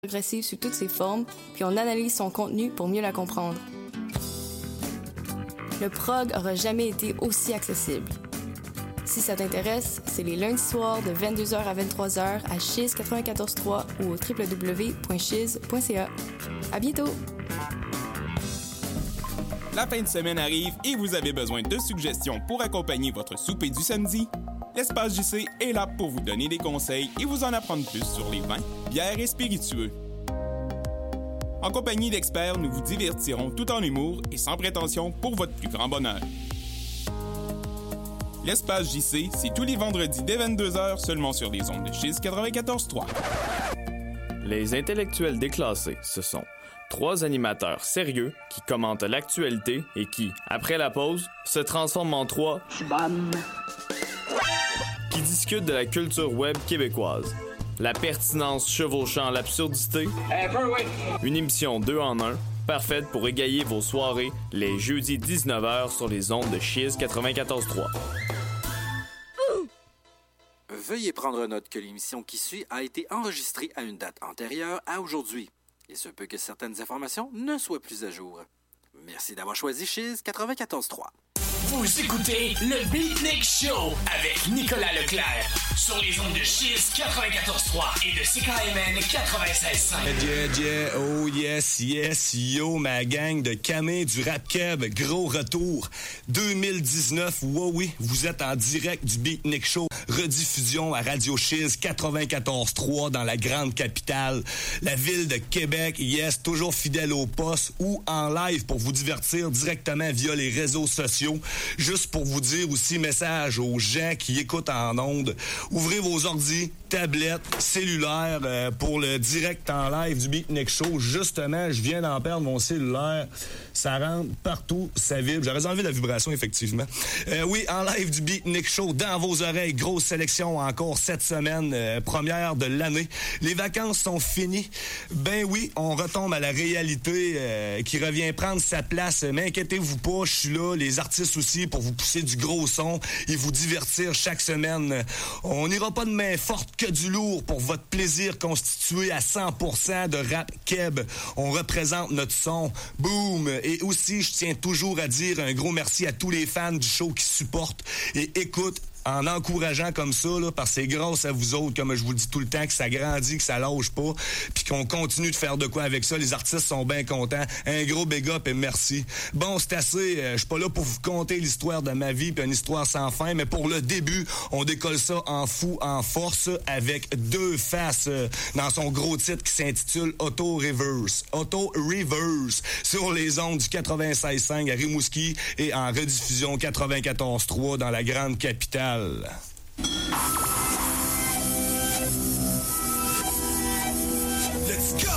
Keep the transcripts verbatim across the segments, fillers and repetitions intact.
progressive sous toutes ses formes, puis on analyse son contenu pour mieux la comprendre. Le prog aura jamais été aussi accessible. Si ça t'intéresse, c'est les lundis soirs de vingt-deux heures à vingt-trois heures à Chiz quatre-vingt-quatorze trois ou au w w w point chiz point c a. À bientôt! La fin de semaine arrive et vous avez besoin de suggestions pour accompagner votre souper du samedi? L'Espace J C est là pour vous donner des conseils et vous en apprendre plus sur les vins, bières et spiritueux. En compagnie d'experts, nous vous divertirons tout en humour et sans prétention pour votre plus grand bonheur. L'Espace J C, c'est tous les vendredis dès vingt-deux heures seulement sur les ondes de Chiz quatre-vingt-quatorze trois. Les intellectuels déclassés, ce sont trois animateurs sérieux qui commentent l'actualité et qui, après la pause, se transforment en trois Bam. qui discutent de la culture web québécoise. La pertinence chevauchant l'absurdité. Un peu, oui. Une émission deux en un, parfaite pour égayer vos soirées les jeudis dix-neuf heures sur les ondes de Chiz quatre-vingt-quatorze trois. Veuillez prendre note que l'émission qui suit a été enregistrée à une date antérieure à aujourd'hui. Il se peut que certaines informations ne soient plus à jour. Merci d'avoir choisi Chiz quatre-vingt-quatorze trois. Vous écoutez le Beatnik Show avec Nicolas Leclerc sur les ondes de Chiz quatre-vingt-quatorze trois et de C K M N quatre-vingt-seize cinq. Yeah, yeah, oh yes, yes, yo, ma gang de Camé du Rap Keb, gros retour. deux mille dix-neuf, wow, oui, vous êtes en direct du Beatnik Show, rediffusion à Radio Chiz quatre-vingt-quatorze trois dans la grande capitale, la ville de Québec, yes, toujours fidèle au poste ou en live pour vous divertir directement via les réseaux sociaux. Juste pour vous dire aussi, message aux gens qui écoutent en ondes, ouvrez vos ordis, tablettes, cellulaires euh, pour le direct en live du Beatnik Show. Justement, je viens d'en perdre mon cellulaire. Ça rentre partout, ça vibre. J'aurais enlevé la vibration, effectivement. Euh, oui, en live du Beatnik Show, dans vos oreilles, grosse sélection encore cette semaine, euh, première de l'année. Les vacances sont finies. Ben oui, on retombe à la réalité euh, qui revient prendre sa place. Mais inquiétez-vous pas, je suis là, les artistes aussi, pour vous pousser du gros son et vous divertir chaque semaine. On n'ira pas de main forte que du lourd pour votre plaisir constitué à cent pour cent de rap keb. On représente notre son. Boom! Et aussi, je tiens toujours à dire un gros merci à tous les fans du show qui supportent et écoutent en encourageant comme ça, là, parce que c'est grâce à vous autres, comme je vous le dis tout le temps, que ça grandit, que ça lâche pas, puis qu'on continue de faire de quoi avec ça. Les artistes sont bien contents. Un gros big up et merci. Bon, c'est assez. Euh, je suis pas là pour vous conter l'histoire de ma vie, puis une histoire sans fin, mais pour le début, on décolle ça en fou, en force, avec deux faces euh, dans son gros titre qui s'intitule Auto Reverse. Auto Reverse sur les ondes du quatre-vingt-seize cinq à Rimouski et en rediffusion quatre-vingt-quatorze trois dans la grande capitale. Let's go!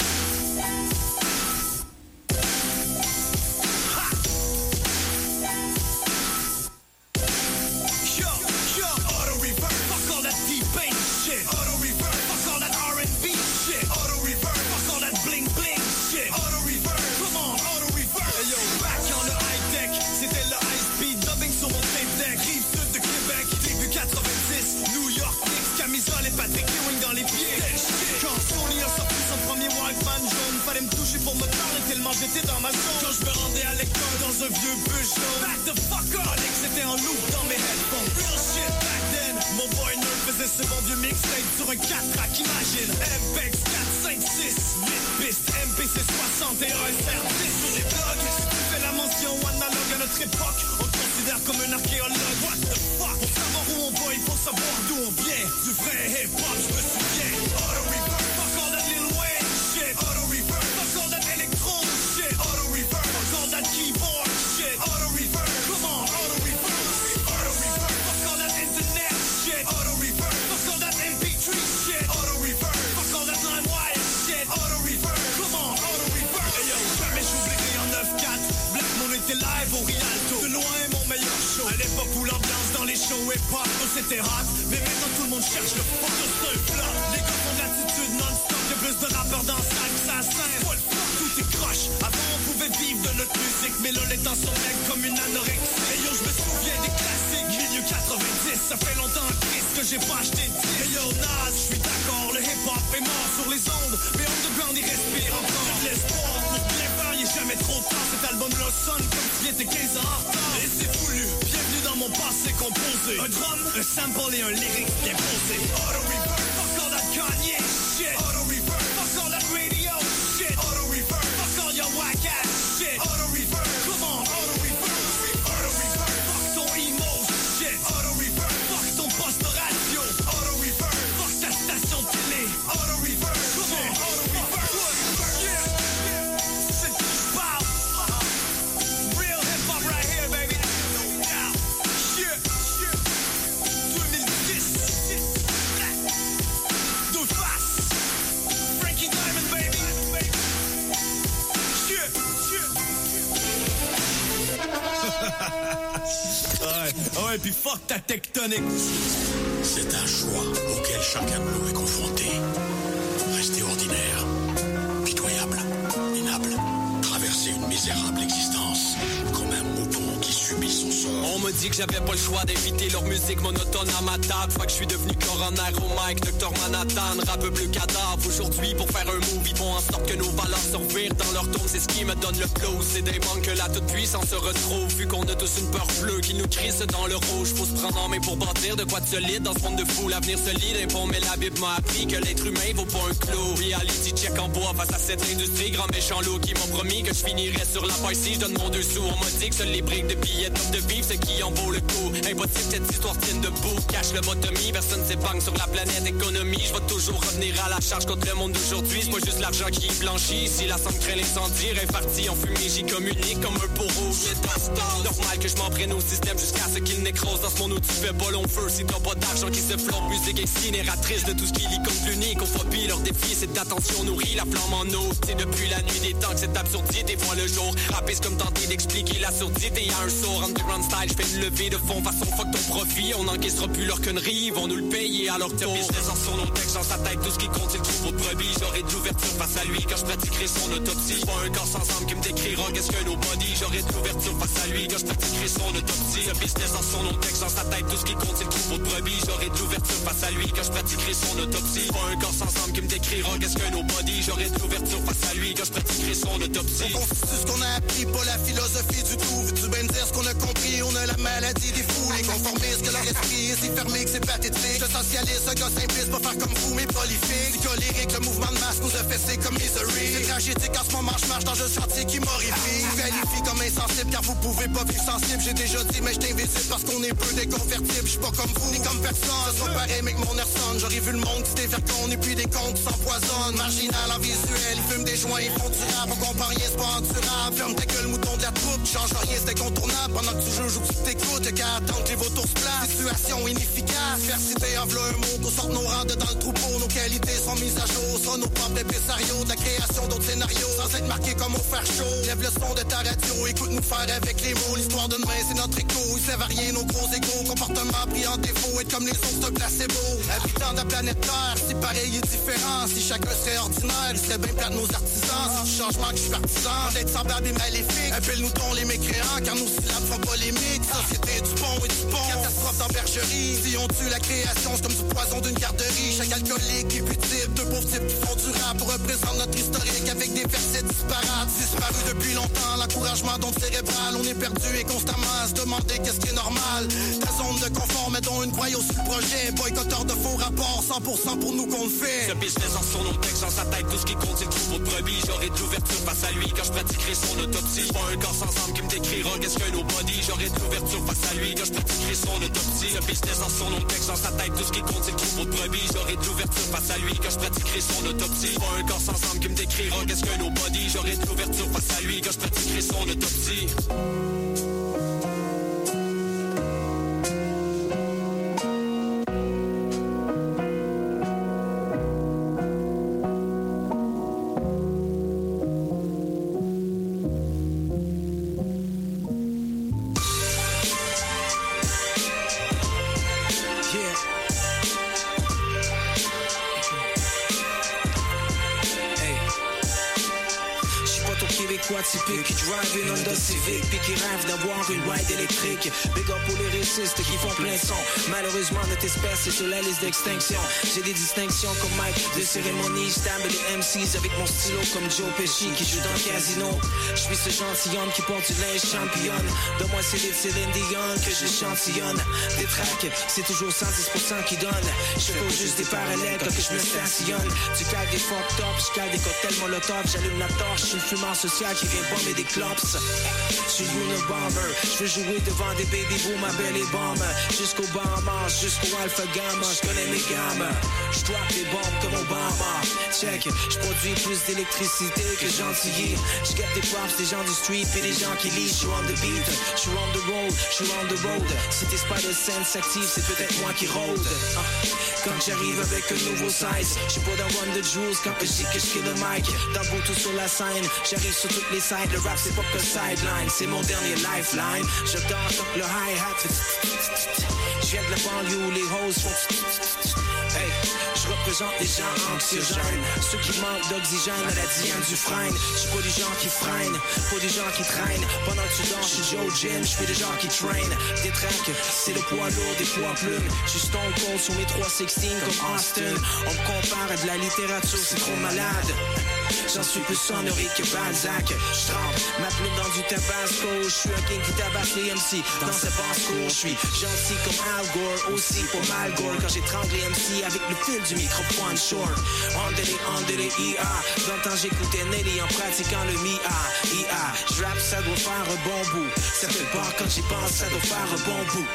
Fallait me toucher pour me parler tellement j'étais dans ma zone. Quand je me rendais à l'école dans un vieux bus jaune. Back the fuck up, Alex c'était en loop dans mes headphones. Real shit back then. Mon boy nerd faisait ce bon vieux mixtape sur un quatre track, imagine. M P X quatre, cinq, six, huit pistes, M P C soixante et un S R dix sur les blogs. Tu fais la mention analogue à notre époque. On te considère comme un archéologue. What the fuck? Pour savoir où on va, il faut savoir d'où on vient. Du vrai hip-hop, je me souviens. Auto reverse, fuck all that Lil Wayne shit. Auto reverse, fuck all that electro shit. Auto reverse, fuck all that keyboard shit. Auto reverse, come on, auto reverse. Auto reverse, fuck all that internet shit. Auto reverse, fuck all that M P three shit. Auto reverse, fuck all that LimeWire shit. Auto reverse, come on, auto reverse. Hey yo, jamais j'oublierai en neuf quatre. Black Moon était live au Rialto. De loin mon meilleur show. À l'époque où l'ambiance dans les shows hip-hop, c'était hot. Mais maintenant tout le monde cherche le fuck. C'est un flop. Les gars font de l'attitude non-stop. Y'a plus de rappeurs dans la salle que ça scène. Tout est croche. Avant on pouvait vivre de notre musique, mais là les temps sont nègres comme une anorexie. Et yo, je me souviens des classiques. milieu quatre-vingt-dix, ça fait longtemps Chris que j'ai pas acheté de disque. Hey yo Nas, je suis d'accord, le hip-hop est mort sur les ondes, mais underground il respire encore. J'ai de l'espoir pour bien faire, il est jamais trop tard. Cet album-là sonne comme s'il était quinze ans en retard. Et c'est voulu, bienvenue dans mon passé composé. Un drum, un sample et un lyric bien posé. Auto reverb, fuck all that Kanye shit. Auto reverb, fuck all that radio shit. Auto reverb, fuck all your whack ass shit. Auto reverb, come on, auto reverb. Auto reverb, fuck ton emo shit. Auto reverb, fuck ton poste de radio. Auto reverb, fuck ta station de télé. Auto reverb, come on, auto reverb. Yeah, c'est tout je parle. Real hip hop right here, baby. Yeah, yeah, yeah. deux mille dix. Deux faces. Frankie Diamond, baby. Yeah, yeah. Ouais, ouais, puis fuck ta tectonique. C'est un choix auquel chacun de nous est confronté. Rester ordinaire, pitoyable, minable, traverser une misérable existence comme un mouton qui subit son sort. On m'a dit que j'avais pas le choix d'éviter leur musique monotone à ma table. Fois que je suis devenu coroner au mic, docteur Manhattan, rappeur bleu cadavre. Aujourd'hui pour faire un move, ils font en sorte que nos valeurs se revirent dans leur tombe. C'est ce qui me donne le flow. C'est des manques que la toute puissance se retrouve. Vu qu'on a tous une peur bleue qui nous crisse dans le rouge. Faut se prendre en main pour bâtir de quoi de solide dans ce monde de fou. L'avenir solide et bon, mais la Bible m'a appris que l'être humain vaut pas un clou. Reality check en bois face à cette industrie. Grand méchant loup qui m'a promis que je finirais sur la paille si je donne mon dessous. On m'a dit que seuls les briques de billets top de vivre, ce qui en vaut le coup. Impossible que cette histoire tienne debout. Cache le bottomie, personne s'épargne sur la planète économie. Je vais toujours revenir à la charge contre le monde d'aujourd'hui. C'est pas juste l'argent qui blanchit. Si la somme crée l'incendie, répartie en fumée, j'y communique comme un pot rouge. Normal que je m'en prenne au système jusqu'à ce qu'il nécrose. Dans ce monde où tu fais pas long feu, si t'as pas d'argent qui se flambe. Musique incinératrice de tout ce qui lit comme l'unique. Au phobie, leur défi, c'est d'attention nourrit la flamme en eau. C'est depuis la nuit des temps que cette absurdité voit le jour. Rapper c'est comme tenter d'expliquer la surdité. Y'a un sourd, underground style, j'fais une levée de fond. Façon fuck ton profit, on n'encaissera plus leur conneries. Ils vont nous le payer à leur tour. Business en son nom texte, dans sa tête, tout ce qui compte c'est le troupeau de brebis. J'aurai de l'ouverture face à lui quand je pratiquerai son autopsie. Pas un corps sans âme qui me décrira qu'est-ce qu'un nobody. J'aurai de l'ouverture face à lui quand je pratiquerai son autopsie. Le business en son nom texte, dans sa tête, tout ce qui compte c'est le troupeau de brebis. J'aurai de l'ouverture face à lui quand je pratiquerai son autopsie. Pas un corps sans âme qui me décrira qu'est-ce qu'un nobody. J'aurai de l'ouverture face à lui quand je pratiquerai son autopsie. On constitue ce qu'on a appris, pas la philosophie du tout. Veux-tu bien me dire ce qu'on a compris? On a la maladie des fous, les conformistes, que leur esprit est si fermé que c'est pathétique. Je socialiste, un gars simpliste, pas faire comme vous, mais prolifique. Psycholique, le mouvement de masse nous a fessé comme misery. C'est tragédique en ce moment, je marche dans un chantier qui m'horrifie. Je qualifie comme insensible car vous pouvez pas vivre sensible. J'ai déjà dit, mais je t'invisible parce qu'on est peu déconvertible. Je suis pas comme vous, ni comme personne. Ce sera pareil, mais que mon air sonne. J'aurais vu le monde qui dévergonne et puis des comptes qui s'empoisonnent. Marginal en visuel, ils fument des joints, ils font du rap. On comprend rien, c'est pas endurable. Ferme ta gueule, mouton de la troupe. Change rien, c'est incontournable. Pendant que tu juges ou que tu t'écoutes, y'a qu'à attendre que les vautours se placent. Situation inefficace, diversité en v'là un mot. Qu'on sorte nos rangs de dans le troupeau. Nos qualités sont mises à jour. Soit nos propres impresarios, de la création d'autres scénarios. Sans être marqué comme au fer chaud. Lève le son de ta radio, écoute-nous faire avec les mots. L'histoire de demain, c'est notre écho. Ils servent à rien, nos gros égaux. Comportement pris en défaut. Être comme les autres, c'est un placebo. Habitants de la planète Terre, si pareil et différent. Si chacun serait ordinaire, il serait bien plein de nos artisans. C'est du changement que je suis partisan. D'être semblable et maléfique. Appelle-nous ton les mécréants, car nos syllabes font polémique. Société du pont et du pont. Catastrophe dans bergerie. Si on tue la création, c'est comme du poison d'une garderie. Chaque alcoolique est putile. Deux pauvres types qui font du rap pour représenter notre historique avec des versets disparates. Disparu depuis longtemps, l'encouragement d'ondes cérébrales. On est perdu et constamment à se demander qu'est-ce qui est normal. Ta zone de confort, mettons une croyance sur le projet. Boycotteur de faux rapports, cent pour cent pour nous qu'on le fait. Ce business en son nom texte, dans sa tête, tout ce qui compte c'est le troupeau de brebis. J'aurai de l'ouverture face à lui quand je pratiquerai son autopsie. Pas un corps sans âme qui me décrira qu'est-ce qu'un nobody. J'aurai de l'ouverture face à lui quand je pratiquerai son autopsie. Ce business en son nom texte, dans sa tête, tout ce qui compte c'est le troupeau de brebis. J'aurai de l'ouverture face à lui quand je pratiquerai son autopsie. Pas un corps sans âme qui me décrira qu'est-ce qu'un nobody. J'aurai de l'ouverture face à lui quand je pratiquerai son autopsie. choix typique. Qui drive une Honda Civic, puis qui rêve d'avoir une ride électrique. Big up pour les récistes qui font plein de son. Malheureusement, notre espèce est sur la liste d'extinction. J'ai des distinctions comme Mike de cérémonie. J'tame les M Cs avec mon stylo comme Joe Pesci qui joue dans le casino. J'suis ce gentilhomme qui porte du linge championne. Donne-moi ces livres Céline Dion que je l'échantillonne. Des tracks, c'est toujours cent dix pour cent qui donne. Je fais juste des parallèles quand que je me stationne. Tu cales des fucked up, j'cale des cocktails molotov. J'allume la torche, j'suis le fumeur social qui vient bomber des clops. J'suis Unabomber, j'veux jouer devant des baby boom à belle et bombe. Jusqu'au Bahamas, jusqu'au Alpha Gamma, j'connais mes gammes. J'drop des bombes comme Obama. Check, j'produis plus d'électricité que gentilly. J'gette des props des gens du street et des gens qui lisent. J'suis on the beat, j'suis on the road, j'suis on the road. Si tes spider sense s'active, c'est peut-être moi qui rôde. Quand j'arrive avec un nouveau size, j'suis pas dans One the Jewels quand que j'dis que j'kill le mic. Dans le tout sur la scène, j'arrive sur toutes les sides. Le rap c'est pas que sideline, c'est mon dernier lifeline. Je danse donc le hi-hat. J'viens de la banlieue, les hoes font. Hey, je représente les gens anxiogènes, ceux qui manquent d'oxygène à la Diane Dufresne. J'suis pas des gens qui freinent, pas des gens qui traînent. Pendant que tu danses, j'suis Joe Jim, j'fais des gens qui traînent. Des tracks, c'est le poids lourd, des poids plumes. J'suis Stone Cold sur mes trois seize comme Austin. On me compare à de la littérature, c'est trop malade. J'en suis plus sonoré que Balzac. J'trempe ma plume dans du tabasco. J'suis un king qui tabasse les M C dans sa basse cour. J'suis gentil comme Al Gore, aussi pour Mal Gore. Quand j'étrangle les M C avec le fil du microphone short. On délai, on délai, I A. Dans le temps j'écoutais Nelly en pratiquant le M I A. I A, j'rappe ça doit faire un bon bout. Ça fait peur quand j'y pense, ça doit faire un bon bout.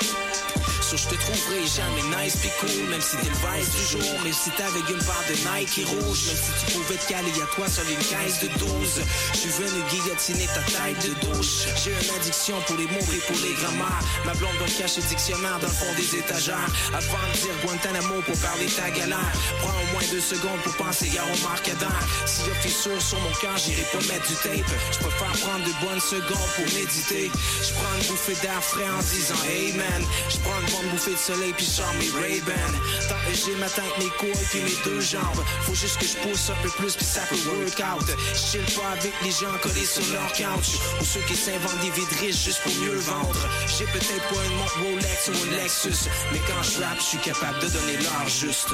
Je te trouverai jamais nice pis cool. Même si t'es le vice du jour, même si t'avais une barre de Nike rouge. Même si tu pouvais te caler à toi sur une caisse de douze. J'suis venu guillotiner ta taille de douche. J'ai une addiction pour les mots et pour les grammaires. Ma blonde va me cacher le dictionnaire dans le fond des étagères. Avant de dire Guantanamo pour parler ta galère. Prends au moins deux secondes pour penser à Omar Kader. S'il y a fissure sur mon cœur, j'irai pas mettre du tape. J'préfère prendre de bonnes secondes pour méditer. J'prends une bouffée d'air frais en disant hey man. J'prends une bonne bouffée de soleil puis j'sors mes Ray-Ban. Tant que j'ai ma tête, mes couilles puis mes deux jambes. Faut juste que je pousse un peu plus puis ça peut work out. J'chill pas avec les gens collés sur leur couch. Ou ceux qui s'inventent des vides riches juste pour mieux vendre. J'ai peut-être pas une montre Rolex ou une Lexus, mais quand je rappe, je suis capable de donner l'heure juste.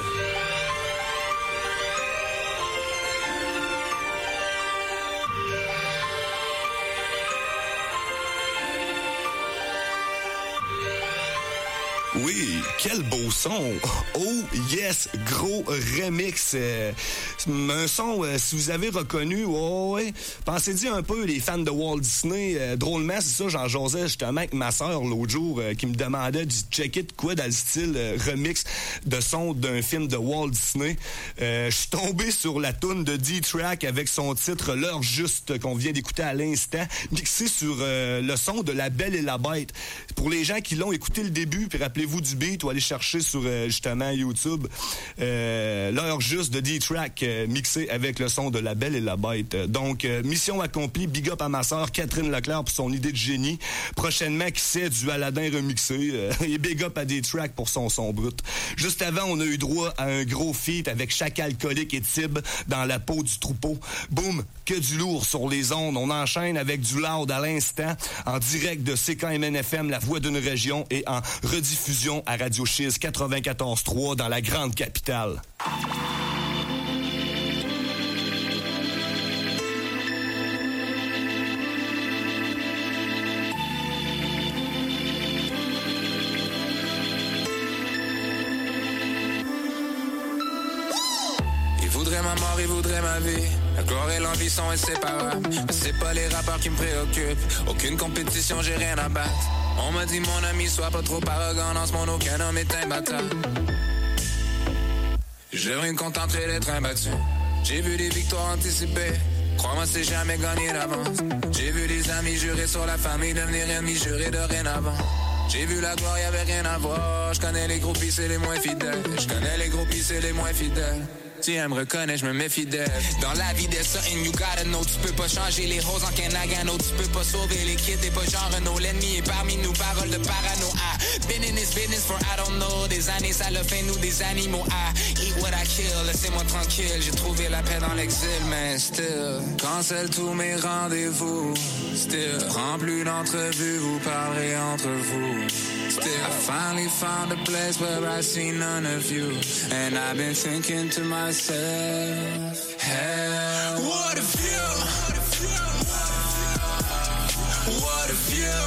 Oui, quel beau son. Oh yes, gros remix. Euh, un son, euh, si vous avez reconnu, oh, ouais, pensez-y un peu, les fans de Walt Disney. Euh, drôlement, c'est ça, j'en jasais justement avec ma sœur l'autre jour euh, qui me demandait de checker de quoi dans le style euh, remix de son d'un film de Walt Disney. Euh, Je suis tombé sur la toune de D-Track avec son titre L'heure juste qu'on vient d'écouter à l'instant, mixé sur euh, le son de La Belle et la Bête. Pour les gens qui l'ont écouté le début, puis rappelez-vous du beat ou allez chercher sur euh, justement YouTube euh, l'heure juste de D-Track euh, mixé avec le son de La Belle et la Bête. Donc euh, mission accomplie, big up à ma sœur Catherine Leclerc pour son idée de génie. Prochainement, qui sait, du Aladdin remixé euh, et big up à D-Track pour son son brut. Juste avant, on a eu droit à un gros feat avec Chacal Alcoolique et Tib dans la peau du troupeau. Boum, que du lourd sur les ondes. On enchaîne avec du loud à l'instant en direct de C K M N F M, la voix d'une région, et en rediffusion à Radio Chiz quatre-vingt-quatorze trois dans la grande capitale. Il voudrait ma mort, il voudrait ma vie. La gloire et l'envie sont inséparables. Mais c'est pas les rappeurs qui me préoccupent. Aucune compétition, j'ai rien à battre. On m'a dit mon ami, sois pas trop arrogant. Dans ce monde, aucun homme est imbattable. Je veux me contenter d'être imbattu. J'ai vu des victoires anticipées. Crois-moi, c'est jamais gagné d'avance. J'ai vu des amis jurer sur la famille, devenir ennemis, jurer dorénavant. J'ai vu la gloire, y'avait rien à voir. Je connais les groupies, c'est les moins fidèles. Je connais les groupies, c'est les moins fidèles. Si elle me reconnaît, je me méfie d'elle. Dans la vie, there's something you gotta know. Tu peux pas changer les roses en Kenagano. Tu peux pas sauver les kids, t'es pas genre Renault. L'ennemi est parmi nous, parole de parano. Ah, been in this business for I don't know. Des années, ça le fait nous des animaux. Ah, eat what I kill, laissez-moi tranquille. J'ai trouvé la paix dans l'exil, mais still. Cancel tous mes rendez-vous. Still, prends plus d'entrevues, vous parlerez entre vous. Still, I finally found a place where I see none of you. And I've been thinking to myself, hell, what a view, what a view, what a view,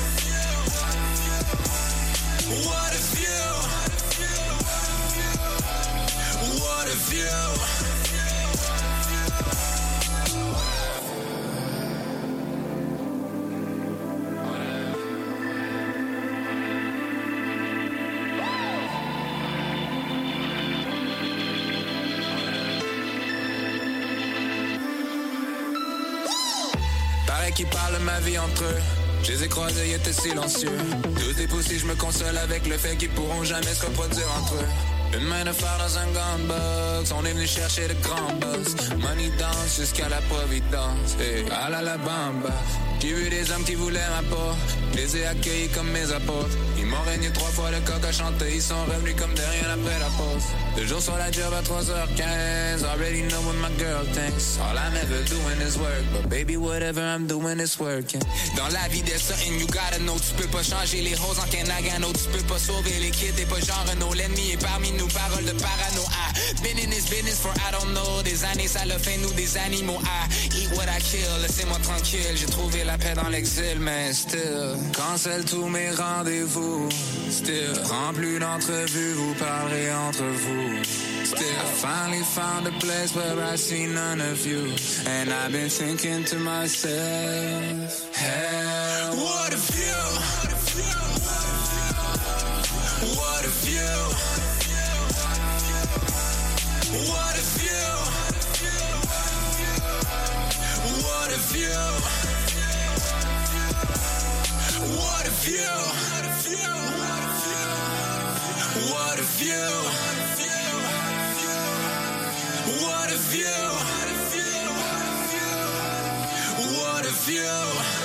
what a view, what a view. Qui parlent ma vie entre eux. Je les ai croisés, ils étaient silencieux. Tous les poussés, je me console avec le fait qu'ils pourront jamais se reproduire entre eux. Une main de fer dans un gun box. On est venu chercher le grand boss. Money dance jusqu'à la providence. Hey, à la la bamba. J'ai vu des hommes qui voulaient ma peau. Je les ai accueillis comme mes apôtres. Ils m'ont régné trois fois le coq à chanter. Ils sont revenus comme de rien après la pause. Deux jours sur la job à trois heures quinze. Already know what my girl thinks. All I'm ever doing is work. But baby, whatever I'm doing is working. Dans la vie, there's something you gotta know. Tu peux pas changer les roses en Kenagano. Tu peux pas sauver les kids, t'es pas genre Renault. L'ennemi est parmi nous, parole de parano. Ah, been in this business for I don't know. Des années, ça le fait nous des animaux. Ah, eat what I kill, laissez-moi tranquille. J'ai trouvé la paix dans l'exil, mais still. Cancel tous mes rendez-vous. Still, prends plus d'entrevues, vous parlerez entre vous. Still, I finally found a place where I see none of you. And I've been thinking to myself, hell, what a view, what a view, what a view, what a view, what a view, what a view, what a view. What a view! What a view!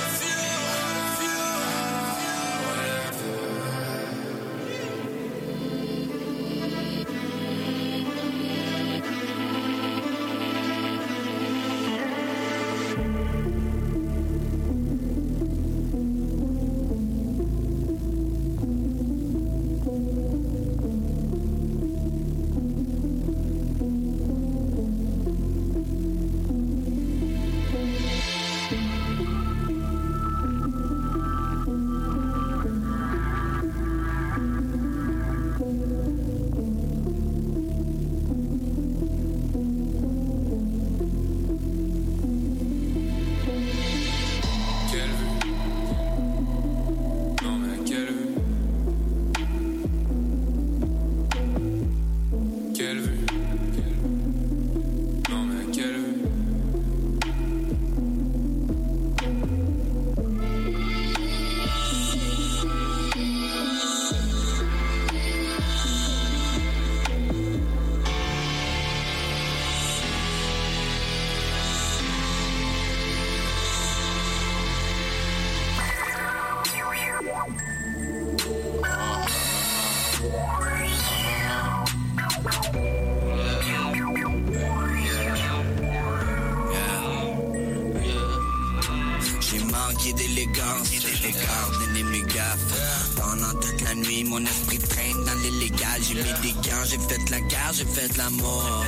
J'ai fait l'amour,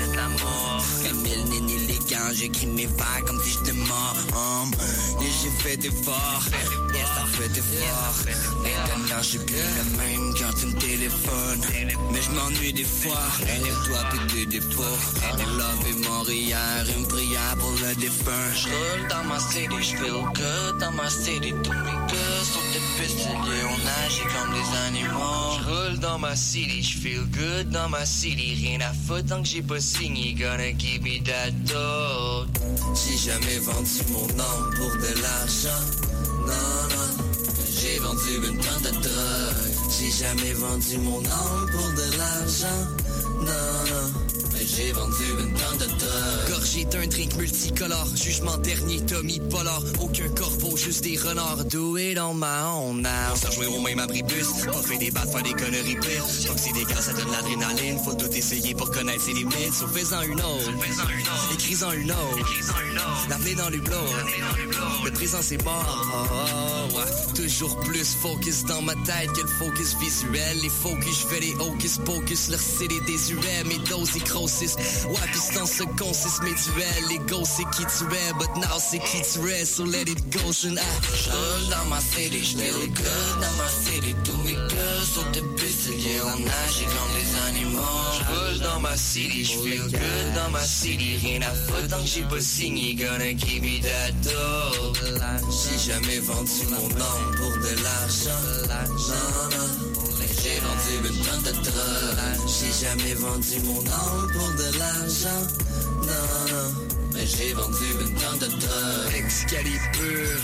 comme il n'est ni les gants, j'écris mes vagues comme si j'étais mort. Um, et j'ai fait d'efforts, et ça fait d'efforts. Maintenant je suis plus le même quand tu me téléphones. Mais je m'ennuie des fois, lève-toi péter des pots. Love et Montréal, une prière pour le défunt. J'roule dans ma city, j'feel good dans ma city. Tous mes gars sont des pistoliers, on agit comme des animaux. J'roule dans ma city, j'feel good dans ma city. Rien à foutre tant que j'ai pas signé, gonna give me that dough. J'ai jamais vendu mon nom pour de l'argent, non, non. J'ai vendu une tonne de drogue. J'ai jamais vendu mon nom pour de l'argent, non, non. j'ai vendu une tonne de drogue. Gorgé d'un drink multicolore, jugement dernier, Tommy Pollard. Aucun corbeau, juste des renards. Do it on my own now. On s'est joué au même abribus, pas fait des battes, faire des conneries pires. Tant que c'est des gars, ça donne l'adrénaline. Faut tout essayer pour connaître ses limites. So fais-en une autre, écris-en une autre. L'avenir dans l'hublot, le présent c'est mort. Oh, oh, ouais. Toujours plus focus dans ma tête que le focus visuel. Les focus, je fais les hocus pocus. Leur c'est les désuets, mes doses et grossis. Ouais, distance se consiste mes duels. L'ego c'est qui tu es, but now c'est qui tu es. So let it go, je n'ai. J'roule dans ma city, j'feel good dans ma city. Tous mes gars sont des pistoliers, on nage comme les animaux. J'roule dans ma city, j'feel good dans ma city. Rien à foutre tant que j'ai pas signé, gonna give me that dough. J'ai jamais vendu mon âme pour de l'argent. Non, non. J'ai vendu une tonne de drogue. J'ai jamais vendu mon âme pour de l'argent. Non, non. Mais j'ai vendu une tonne de drogue. Excalibur.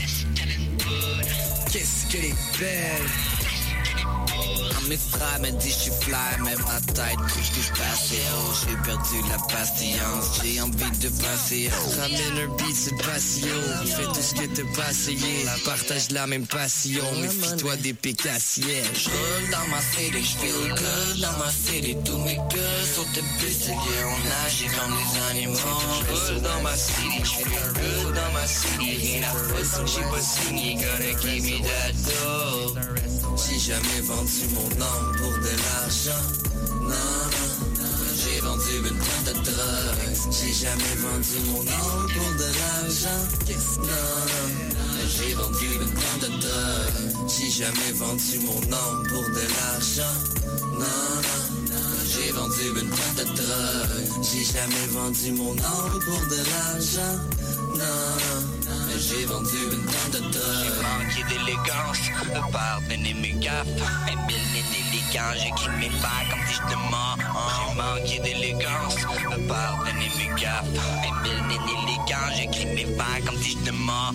Qu'est-ce qu'elle est belle. Mes frères me disent je suis fly, mais ma tête couche que je passe haut. J'ai perdu la patience, j'ai envie de passer haut. Ramène un beat, c'est le patio. Fais tout ce que t'as pas essayé. Partage la même passion, méfie-toi des pécassiers. J'roule dans ma city, j'feel good dans ma city. Tous mes gars sont des pistoliers, on nage comme les animaux. J'roule dans ma city, j'feel good dans ma city. Rien à foutre tant que j'ai pas signé, gonna give me that dough. J'ai jamais vendu mon âme pour de l'argent. Non, non. J'ai vendu une tonne de drogue. J'ai jamais vendu mon âme pour de l'argent. Non, non. J'ai vendu une tonne de drogue. J'ai jamais vendu mon âme pour de l'argent. Non, non. J'ai vendu une tonne de drogue. J'ai jamais vendu mon âme pour de l'argent. Non, non. J'ai vendu une tonne de drogue. J'ai manqué d'élégance, pardonnez mes gaffes. Un mille d'élégance, j'écris mes pas comme si je te mens. J'ai manqué d'élégance, pardonnez mes gaffes. Un mille d'élégance, j'écris mes pas comme si je te mens.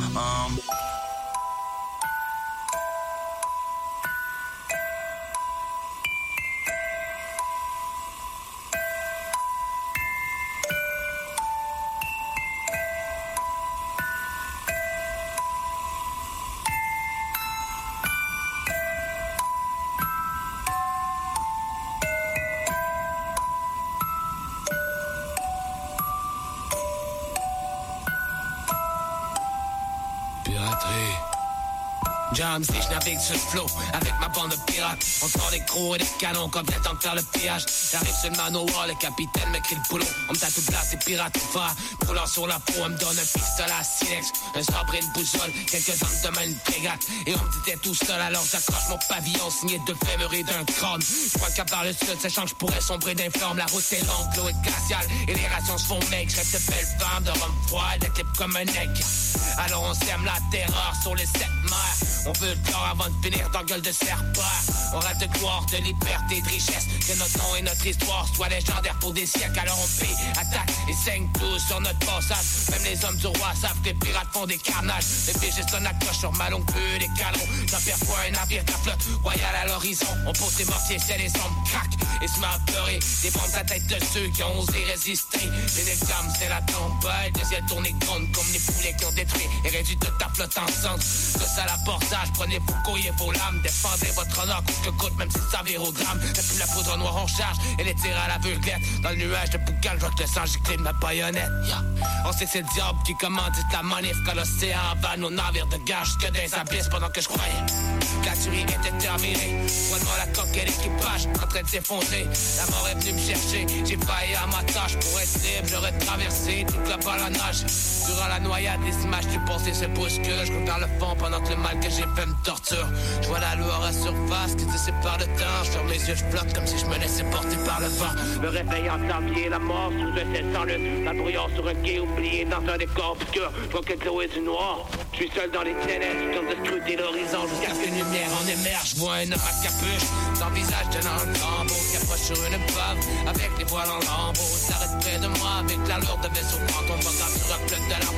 Jam, si je navigue sur le flot avec ma bande de pirates. On sort des gros et des canons comme des tanks vers le péage. J'arrive sur le manoir, le capitaine me crie le boulot. On me tatoue place et pirate ou va. Brûlant sur la peau, on me donne un pistolet à silex, un sabre et une boussole, quelques armes de main, une brigade. Et on me disait tout seul, alors j'accroche mon pavillon signé de fémur et d'un crâne. Je crois qu'à part le sud, sachant que je pourrais sombrer d'un flamme. La route est longue, l'eau est glaciale et les rations se font make. Je rêve de belles femmes, de rhum froid, des clips comme un egg. Alors on sème la terreur sur les sept mers. On veut le corps avant de finir dans gueule de serpent. On rêve de gloire, de liberté, de richesse. Que notre nom et notre histoire soient légendaires pour des siècles. Alors on paie, attaque et saigne tous sur notre passage. Même les hommes du roi savent que les pirates font des carnages. Les pigistes sonnent la cloche sur ma longue queue, des canons. J'aperçois un navire, ta flotte royale à l'horizon. On pose des mortiers, c'est les ombres craquent et se met à pleurer. Des bombes à tête de ceux qui ont osé résister. Les négams, c'est la tempête. Des yeux tournés grondes comme les poulets qui ont détruit et réduit toute ta flotte en cendres. De ça l'abordage, prenez vos couilles et vos lames. Défendez votre honneur coûte que coûte, même si ça vire au gramme. Depuis la poudre noire, on charge et les tire à la l'aveuglette. Dans le nuage de boucal, je vois que le sang giclé de ma baïonnette. Yeah. On sait que c'est le diable qui commandite la manif. Quand l'océan va nos navires de gage jusque dans les abysses pendant que je croyais que la tuerie était terminée. Moi, la coque et l'équipage en train de s'effondrer. La mort est venue me chercher, j'ai failli à ma tâche. Pour être libre, j'aurais traversé toute la balle à nage. Durant la noyade, les images du passé se bousculent. Je regarde le fond pendant que le mal que j'ai fait me torture. Je vois la lueur à surface qui dissipe par le temps. Je ferme les yeux, je flotte comme si je me laissais porter par le vent. Me réveille en clavier, la mort sous le ciel sans lune. La brouillard sur un quai oublié dans un décor obscur. Je vois que l'eau est du noir. Je suis seul dans les ténèbres, je tente de scruter l'horizon jusqu'à ce qu'une lumière en émerge. Je vois un homme à capuche, sans visage tenant un lambeau qui approche sur une pave avec les voiles en lambeau. S'arrête près de moi avec l'allure de vaisseau quand on va sur un flotte de larmes. J'entends la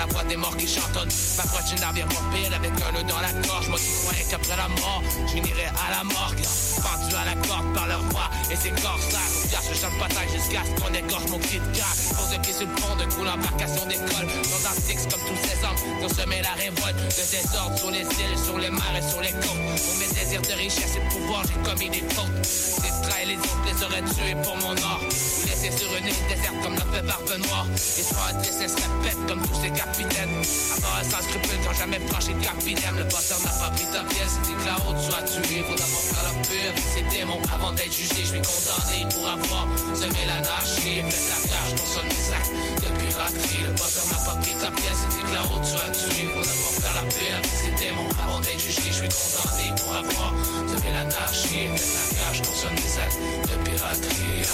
la voix des morts qui chantonnent. Ma prochaine navire pas pire avec un nœud dans la gorge. Moi qui croyais qu'après la mort, j'unirais à la morgue. Pendu à la corde par leur voix et ses corsaires. On cache le champ de bataille jusqu'à ce qu'on égorge mon cri de guerre. Pose le pied sur le pont de coule embarcation d'école. Dans un six comme tous ces hommes qui ont semé la révolte. Le désordre sur les îles, sur les mers et sur les côtes. Pour mes désirs de richesse et de pouvoir, j'ai commis des fautes. Ces traits, les autres les auraient tués pour mon or. Ou laissés sur une île déserte comme notre barbe noire. Et soit un tristesse répète comme tous ces capitaines. Avoir un sans scrupule quand jamais franchi de capitaine. Le passeur n'a pas pris ta pièce, c'est dit que la haute soit tuée. Faut d'abord faire la pure, ces démons avant d'être jugé. Je suis condamné pour avoir semé l'anarchie. Fait la tâche, non seul mes actes de piraterie. Le passeur n'a pas pris ta pièce, c'est dit que la haute soit tuée. Faut d'abord faire la pure, ces démons avant d'être jugé. Je suis condamné pour avoir semé l'anarchie. Fait la tâche, non seul mes actes de piraterie.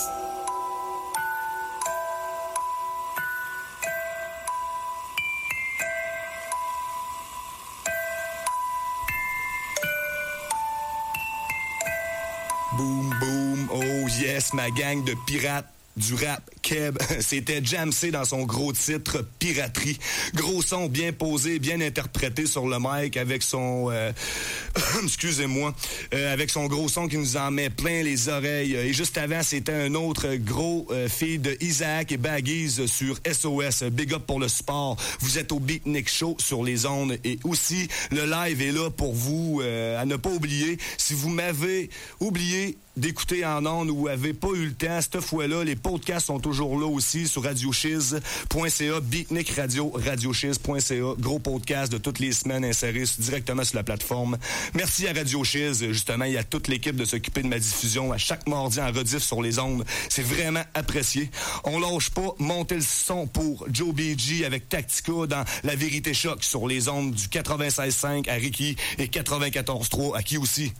Boom, boom, oh yes, ma gang de pirates du rap Keb. C'était Jamsey dans son gros titre Piraterie. Gros son bien posé, bien interprété sur le mic avec son... Euh, excusez-moi. Euh, avec son gros son qui nous en met plein les oreilles. Et juste avant, c'était un autre gros euh, feed de Isaac et Baggies sur S O S. Big up pour le sport. Vous êtes au Beatnik Show sur les ondes. Et aussi, le live est là pour vous euh, à ne pas oublier. Si vous m'avez oublié d'écouter en ondes ou avez pas eu le temps, cette fois-là, les podcasts sont toujours là aussi sur radio chiz point c a, Beatnik Radio, radio chiz point c a. Gros podcast de toutes les semaines insérés directement sur la plateforme. Merci à Radio Chiz, justement, il y a toute l'équipe de s'occuper de ma diffusion à chaque mardi en rediff sur les ondes. C'est vraiment apprécié. On lâche pas, montez le son pour Joe B G avec Tactica dans La Vérité Choc sur les ondes du quatre-vingt-seize cinq à Ricky et quatre-vingt-quatorze trois à qui aussi.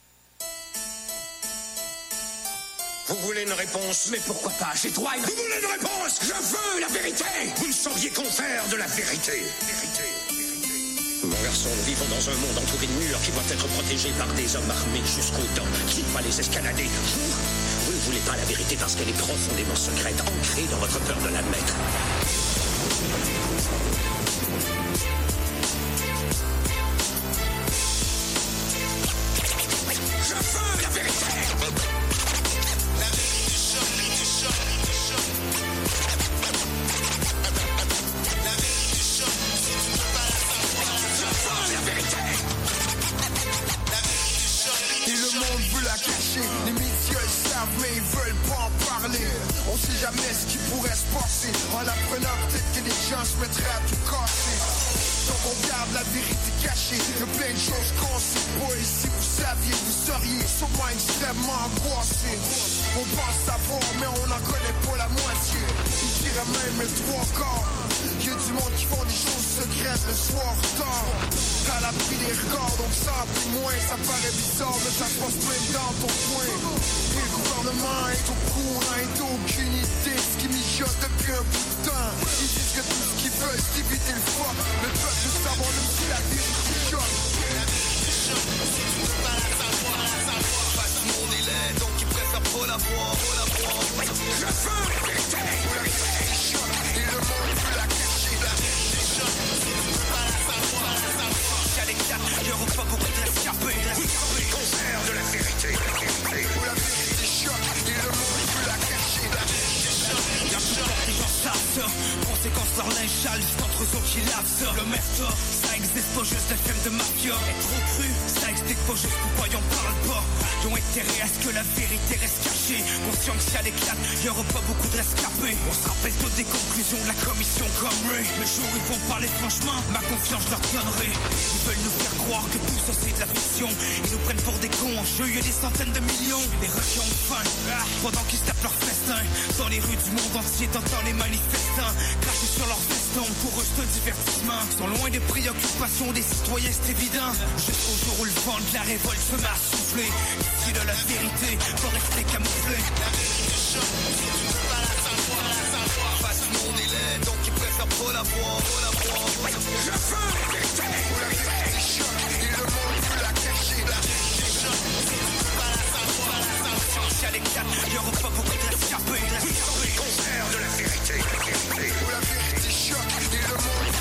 Vous voulez une réponse? Mais pourquoi pas? J'ai droit à une... Vous voulez une réponse? Je veux la vérité! Vous ne sauriez qu'en faire de la vérité. Vérité. Mon garçon, nous vivons dans un monde entouré de murs qui doit être protégé par des hommes armés jusqu'aux dents, qui ne pas les escalader. Vous, vous ne voulez pas la vérité parce qu'elle est profondément secrète, ancrée dans votre peur de l'admettre. Je veux la vérité! Les médias ils savent mais ils veulent pas en parler. On sait jamais ce qui pourrait se passer. En l'apprenant peut-être que les gens se mettraient à tout casser. Donc on garde la vérité cachée. Il y a plein de choses qu'on sait pas. Et si vous saviez, vous seriez sûrement extrêmement angoissé. On pense savoir mais on n'en connaît pas la moitié. Je dirais même le trois quarts. Il y a du monde qui font des choses secrètes le soir tard. À l'abri des records, donc ça plus moins. Ça paraît bizarre mais ça se passe même dans ton coin. Et le gouvernement est au courant et t'as aucune idée de ce qui mijote depuis un bout de temps. Ils disent que tout ce qu'ils veulent c'est éviter le fuck. Le peuple veut savoir même si la vérité choque. La vérité choque, si tu veux pas la savoir, la savoir. Pas tout le monde est laid, donc ils préfèrent pas la voir, pas la voir. Je veux la vérité, la vérité choque. Et le monde veut la cacher. La vérité choque, si tu veux pas la savoir, la savoir. Y'a les quatre, y'aura pas beaucoup de rescapés. Vous savez qu'on sert de la vérité. La vérité choque, et le monde veut la cacher. La vérité choque, y'a plus de les gens savent ça. Conséquence, leur linge sale, juste entre eux autres qui lavent ça. Le merta, ça existe pas juste des films de mafia. Être trop cru, ça explique pas juste pourquoi y'en parle pas. Ils ont intérêt à ce que la vérité reste cachée. Conscient que si elle éclate, y'aura pas beaucoup de rescapés. On se rappelle toutes des conclusions de la commission comme Ray. Le jour où ils vont parler franchement, ma confiance je leur donnerai. Ils veulent nous faire croire que tout ça c'est de la fiction. Ils nous prennent pour des cons, en jeu y'a des centaines de millions. Les requins ont faim, ah, pendant qu'ils se tapent leur festin. Dans les rues du monde entier, t'entends les manifestants cracher sur leurs vestons, pour eux c'est un divertissement. Ils sont loin des préoccupations des citoyens, c'est évident. Jusqu'au jour où le vent de la révolte se met à souffler. Ici de la vérité, faut rester camouflé. La vérité choque, si tu veux pas la savoir, la savoir. Pas tout le monde est laid, donc ils préfèrent pas la voir, pas la voir. Je veux la vérité, la vérité choque. Et le monde veut la cacher. La vérité choque, si tu veux pas la savoir, la savoir. Si elle est quatre, y'aura pas beaucoup de rescapés. Vous savez qu'on sert de la vérité. La vérité choque, et le monde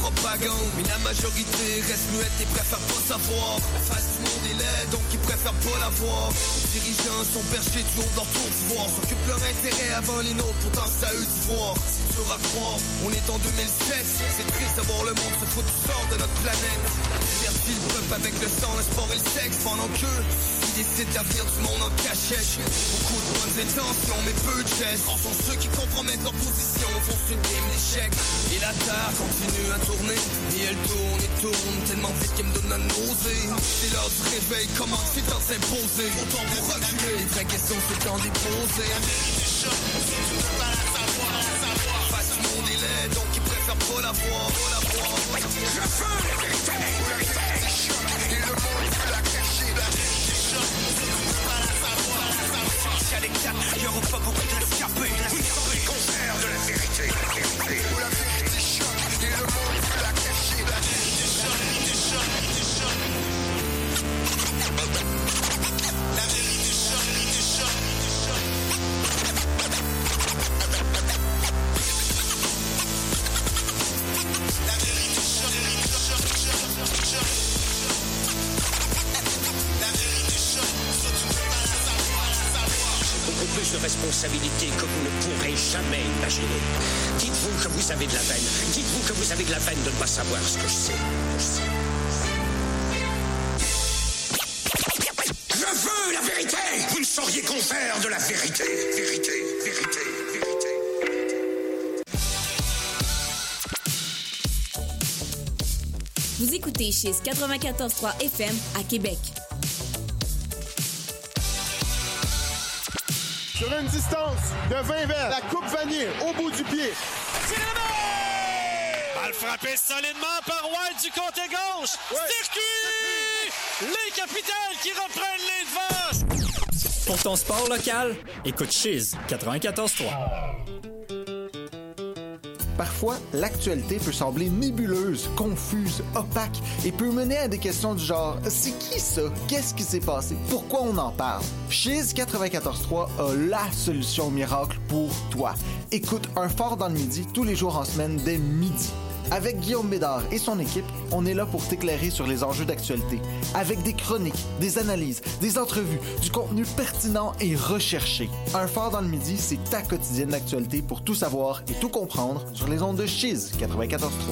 propagande. Mais la majorité reste muette et préfère pas savoir. La face du monde est laide, donc ils préfèrent pas la voir. Les dirigeants sont perchés du haut de leur tour d'ivoire. S'occupent leur intérêt avant les nôtres, pourtant c'est à eux d'y voir. C'est dur à croire, on est en deux mille sept. C'est triste de voir le monde se foutre du sort de notre planète. Divertit le peuple avec le sang, le sport et le sexe. Pendant qu'eux, ils décident l'avenir du monde en cachette. Beaucoup de bonnes intentions, mais peu de gestes. En sont ceux qui compromettent leur position, font une game d'échec. Et la terre continue à tourner, et elle tourne et tourne tellement vite qu'elle me donne la nausée. C'est l'heure du réveil, comment c'est temps de s'imposer. Autant pour reculer, les vraies questions c'est temps d'y poser. La vérité choque, si tu veux pas la savoir, la savoir. Face du monde est laid, donc ils préfèrent pas la voir, pas la voir. Je veux la vérité, la vérité choque, et le monde veut la cacher. La vérité choque, si tu veux pas la savoir, la savoir. Si elle éclate, il y aura pas beaucoup de l'escapés. Ils sont les contraires de la vérité, la vérité. Où la vérité choque, et le monde veut la cacher. La vérité choque, la vérité choque, la vérité choque. La vérité choque, la vérité choque. La vérité choque, la vérité choque. La vérité choque, ça tu peux pas la savoir, la savoir. J'ai beaucoup plus de responsabilités que vous ne pourrez jamais imaginer. Dites-vous que vous avez de la veine. Dites-vous que vous avez de la veine de ne pas savoir ce que je sais. Je sais. Je veux la vérité. Vous ne sauriez qu'en faire de la vérité. Vérité, vérité, vérité. Vous écoutez Chiz quatre-vingt-quatorze trois F M à Québec. Sur une distance de vingt mètres, la coupe vanille au bout du pied. Balle frappée solidement par White du côté gauche. Ouais. Circuit! Les Capitals qui reprennent les devants. Pour ton sport local, écoute Chiz quatre-vingt-quatorze trois. Parfois, l'actualité peut sembler nébuleuse, confuse, opaque et peut mener à des questions du genre « C'est qui ça? Qu'est-ce qui s'est passé? Pourquoi on en parle? » Chiz quatre-vingt-quatorze trois a la solution miracle pour toi. Écoute Un Fort dans le Midi tous les jours en semaine dès midi. Avec Guillaume Bédard et son équipe, on est là pour t'éclairer sur les enjeux d'actualité. Avec des chroniques, des analyses, des entrevues, du contenu pertinent et recherché. Un Fort dans le Midi, c'est ta quotidienne d'actualité pour tout savoir et tout comprendre sur les ondes de Chiz quatre-vingt-quatorze trois.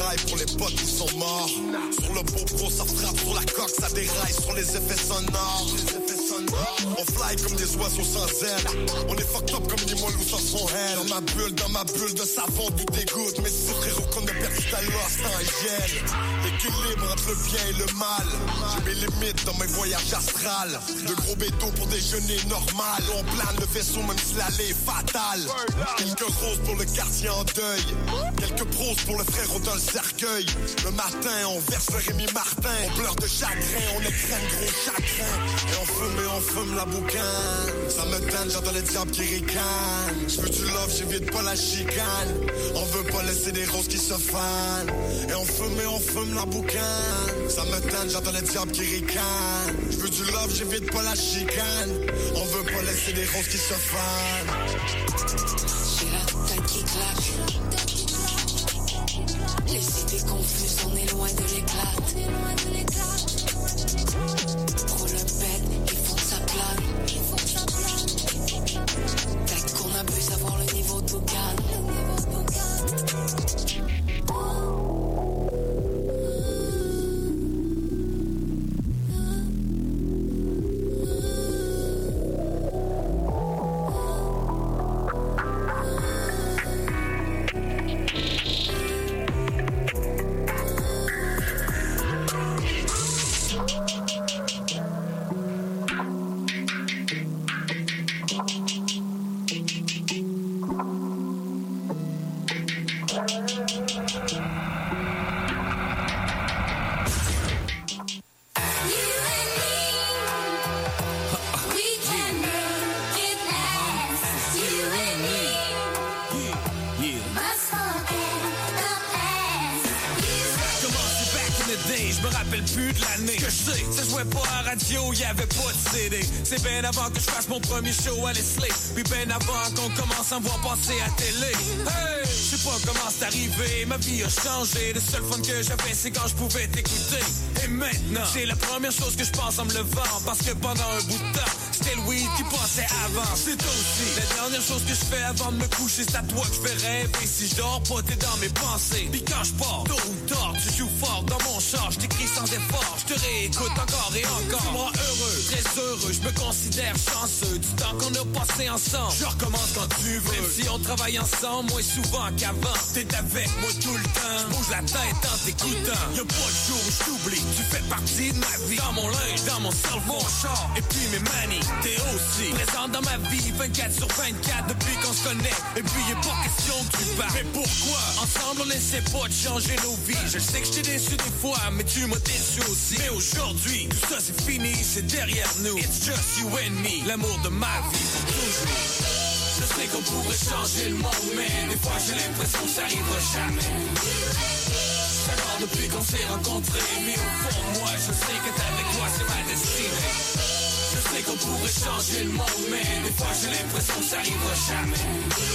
rails pour les potes qui sont morts. Sur le beau pro, ça frappe sur la coque, ça déraille sur les effets sonores. On fly comme des oiseaux sans aile. On est fucked up comme des moelleux sans son haine. Dans ma bulle, dans ma bulle de savon, du dégoûte. Mais c'est frérot qu'on a perdu ta losse en hygiène. L'équilibre entre le bien et le mal. J'ai mes limites dans mes voyages astrales. De gros bétos pour déjeuner normal. On plane le vaisseau même si l'allée est fatale. Quelques roses pour le quartier en deuil. Quelques proses pour le frérot dans le cercueil. Le matin, on verse le Rémi Martin. On pleure de chagrin, on écrème gros chagrin. Et on fume et on fume la boucane. Ça me tente, j'entends les diables qui ricanent. J'veux du love, j'évite pas la chicane. On veut pas laisser des roses qui se fanent. Et on fume et on fume la boucane. Ça me tente, j'entends les diables qui ricanent. J'veux du love, j'évite pas la chicane. On veut pas laisser des roses qui se fanent. J'ai la tête qui claque. Les idées confuses, on est loin de l'éclat. Pour le bête, il faut que ça plane. Peut-être qu'on abuse à voir le niveau tout calme. C'est bien avant que je fasse mon premier show à Leslie. Puis bien avant qu'on commence à me voir passer à télé. Hey, je sais pas comment c'est arrivé, ma vie a changé. Le seul fun que j'avais c'est quand je pouvais t'écouter. Et maintenant, c'est la première chose que je pense en me levant. Parce que pendant un bout de temps, c'était le weed qui passait avant. C'est aussi la dernière chose que je fais avant de me coucher. C'est à toi que je fais rêver. Si je dors pas, t'es dans mes pensées. Puis quand je pars, tôt ou tard, tu joues fort dans mon char. Je t'écris sans effort, je te réécoute encore et encore. Tu me rends heureux, très heureux, je me considère chanceux du temps qu'on a passé ensemble. Je recommence quand tu veux. Même si on travaille ensemble, moins souvent qu'avant. T'es avec moi tout le temps. Je bouge la tête en t'écoutant. Y'a pas de jour où je t'oublie. Tu fais partie de ma vie. Dans mon linge, dans mon cerveau, mon char. Et puis mes manies, t'es aussi présent dans ma vie. vingt-quatre sur vingt-quatre depuis qu'on se connaît. Et puis y'a pas question que tu parles. Mais pourquoi? Ensemble on essaie pas de changer nos vies. Je sais que je t'ai déçu des fois, mais tu m'as déçu aussi. Mais aujourd'hui, tout ça c'est fini, c'est derrière nous. It's just you and me, l'amour de ma vie pour toujours. Je sais qu'on pourrait changer le monde, mais des fois j'ai l'impression que ça arrivera jamais. J'adore depuis qu'on s'est rencontrés, mais au fond moi je sais que t'es avec moi, c'est ma destinée. Je sais qu'on pourrait changer le monde, mais des fois j'ai l'impression que ça arrivera jamais.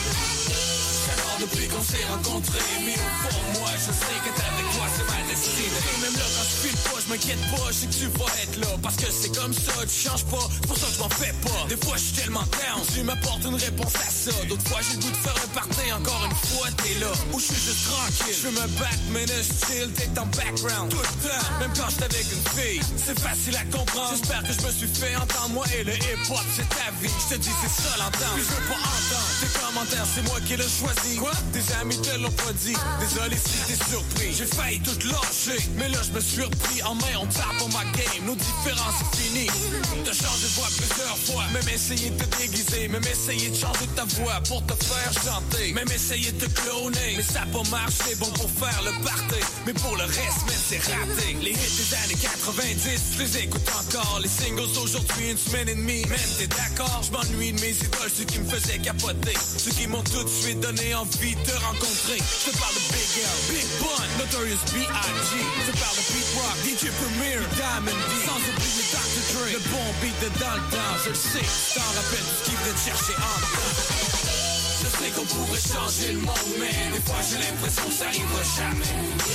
J'adore depuis qu'on s'est rencontrés, mais au fond moi je sais que t'es avec moi, c'est ma destinée. Et même là quand je file pas, je m'inquiète pas, je sais que tu vas être là. Parce que c'est comme ça, tu changes pas, c'est pour ça que je m'en fais pas. Des fois je suis tellement down, tu m'apportes une réponse à ça. D'autres fois j'ai le goût de faire un party, encore une fois t'es là. Ou je suis juste tranquille, je veux me battre, mais là still, t'es en background tout le temps, même quand j'étais avec une fille. C'est facile à comprendre, j'espère que je me suis fait entendre. Moi et le hip-hop c'est ta vie, je te dis c'est ça l'entendre. Puis je veux pas entendre tes commentaires, c'est moi qui l'ai choisi. Quoi? Tes amis te l'ont pas dit, désolé si t'es surpris. J'ai failli tout lâcher, mais là je me suis repris en main. On tape pour ma game, nos différences c'est fini. T'as changé de voix plusieurs fois, même essayer de te déguiser, même essayer de changer ta voix pour te faire chanter, même essayer de te cloner, mais ça a pas marché. Bon pour faire le party, mais pour le reste mais c'est raté. Les hits des années quatre-vingt-dix, je les écoute encore. Les singles d'aujourd'hui, une semaine et demie, même t'es d'accord? Je m'ennuie de mes idoles, ceux qui me faisaient capoter, ceux qui m'ont tout de suite donné envie de te rencontrer. Je te parle de Big L, Big Pun, Notorious B I G. Je te parle de Pete Rock, D J Premier, Diamond D, sans oublier docteur Dre. Le bon beat de dans le temps, je le sais. T'en rappelles tout ce qui venait te chercher en dedans. Je sais qu'on pourrait changer le monde, mais des fois j'ai l'impression que ça arrivera jamais.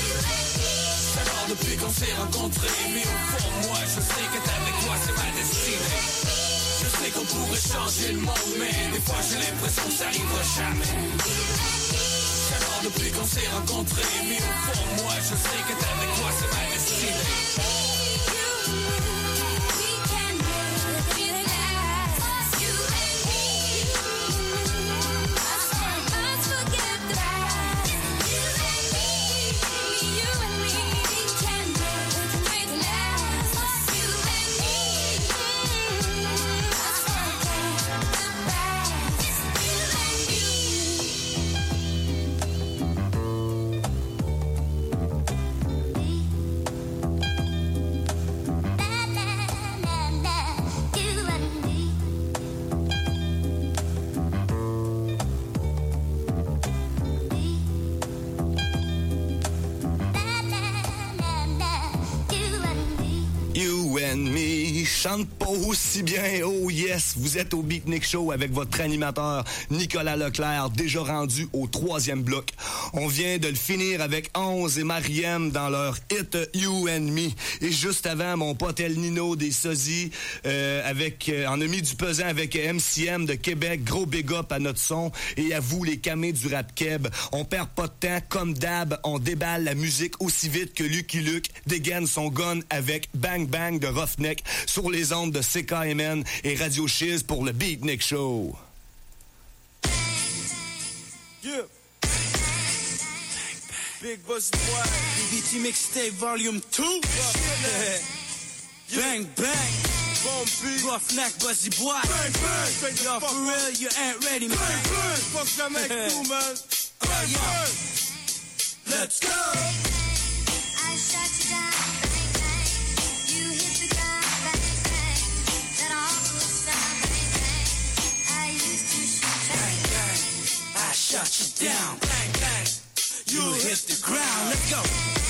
J'adore depuis qu'on s'est rencontrés, mais au fond moi je sais que t'es avec moi, c'est ma destinée. Je sais qu'on pourrait changer le monde, mais des fois j'ai l'impression que ça arrivera jamais. J'adore depuis qu'on s'est rencontrés. Mais au fond, moi, je sais que t'es avec moi, c'est ma destinée. Chante pas aussi bien, oh yes, vous êtes au Beatnik Show avec votre animateur Nicolas Leclerc, déjà rendu au troisième bloc. On vient de le finir avec onze et Mariem dans leur hit You and Me. Et juste avant, mon pote El Nino des Sosies, euh, avec, euh, en a mis du pesant avec M C M de Québec. Gros big up à notre son et à vous les camés du rap keb. On perd pas de temps, comme d'hab, on déballe la musique aussi vite que Lucky Luke dégaine son gun avec Bang Bang de Roughneck sur les ondes de C K M N et Radio Shiz pour le Beatnik Show. Yeah. Big Buzz Boy, B B T Mixtape Volume two. Bang bang, Bumpy, Roughneck, Buzzy Boy. Bang bang, yo for real, you ain't ready, man. Bang bang, fuck that make cool, man. Bang bang, let's go. I shut you down, bang bang. You hit the ground, bang bang. That awful sound, bang bang. I used to shoot, bang bang. I shut you down, bang bang. You hit the ground, let's go.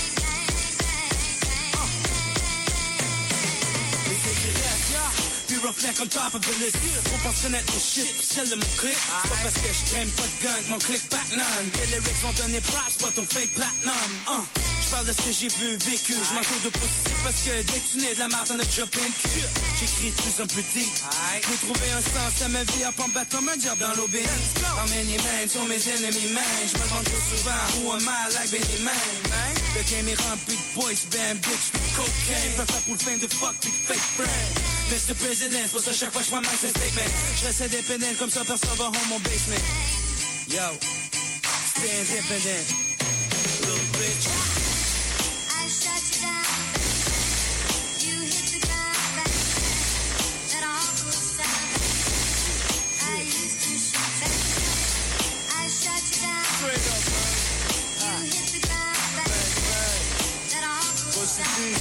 Roughneck on top of the list. On pense connaître mon shit, celle de mon clip. C'est pas parce que je traîne pas de gun, mon click back none. Les lyrics vont donner place, pas ton fake platinum. Uh. J'parle de ce que j'ai vu, vécu. J'm'entoure de positif parce que dès que tu nais de la marde, t'en as déjà plein de cul. J'écris de plus en plus deep. J'ai trouvé un sens à ma vie, à pas me battre comme un diable dans l'obéis. Dans many men, sont mes ennemis, man. J'me demande trop souvent, who am I like Benny Man, man. Le game est rempli de boys, bam, bitch, cocaine. Pas fait pour le fame de fuck, big fake friend. mister President, c'est pour ça chaque fois je vois mal ce statement. Je reste indépendant comme ça personne va home mon basement. Yo, stay independent, little bitch. I shut you down, you hit the ground, back. That awful sound, I used to shoot back. I shut you down, straight up, man. You hit the ground, back. That awful sound.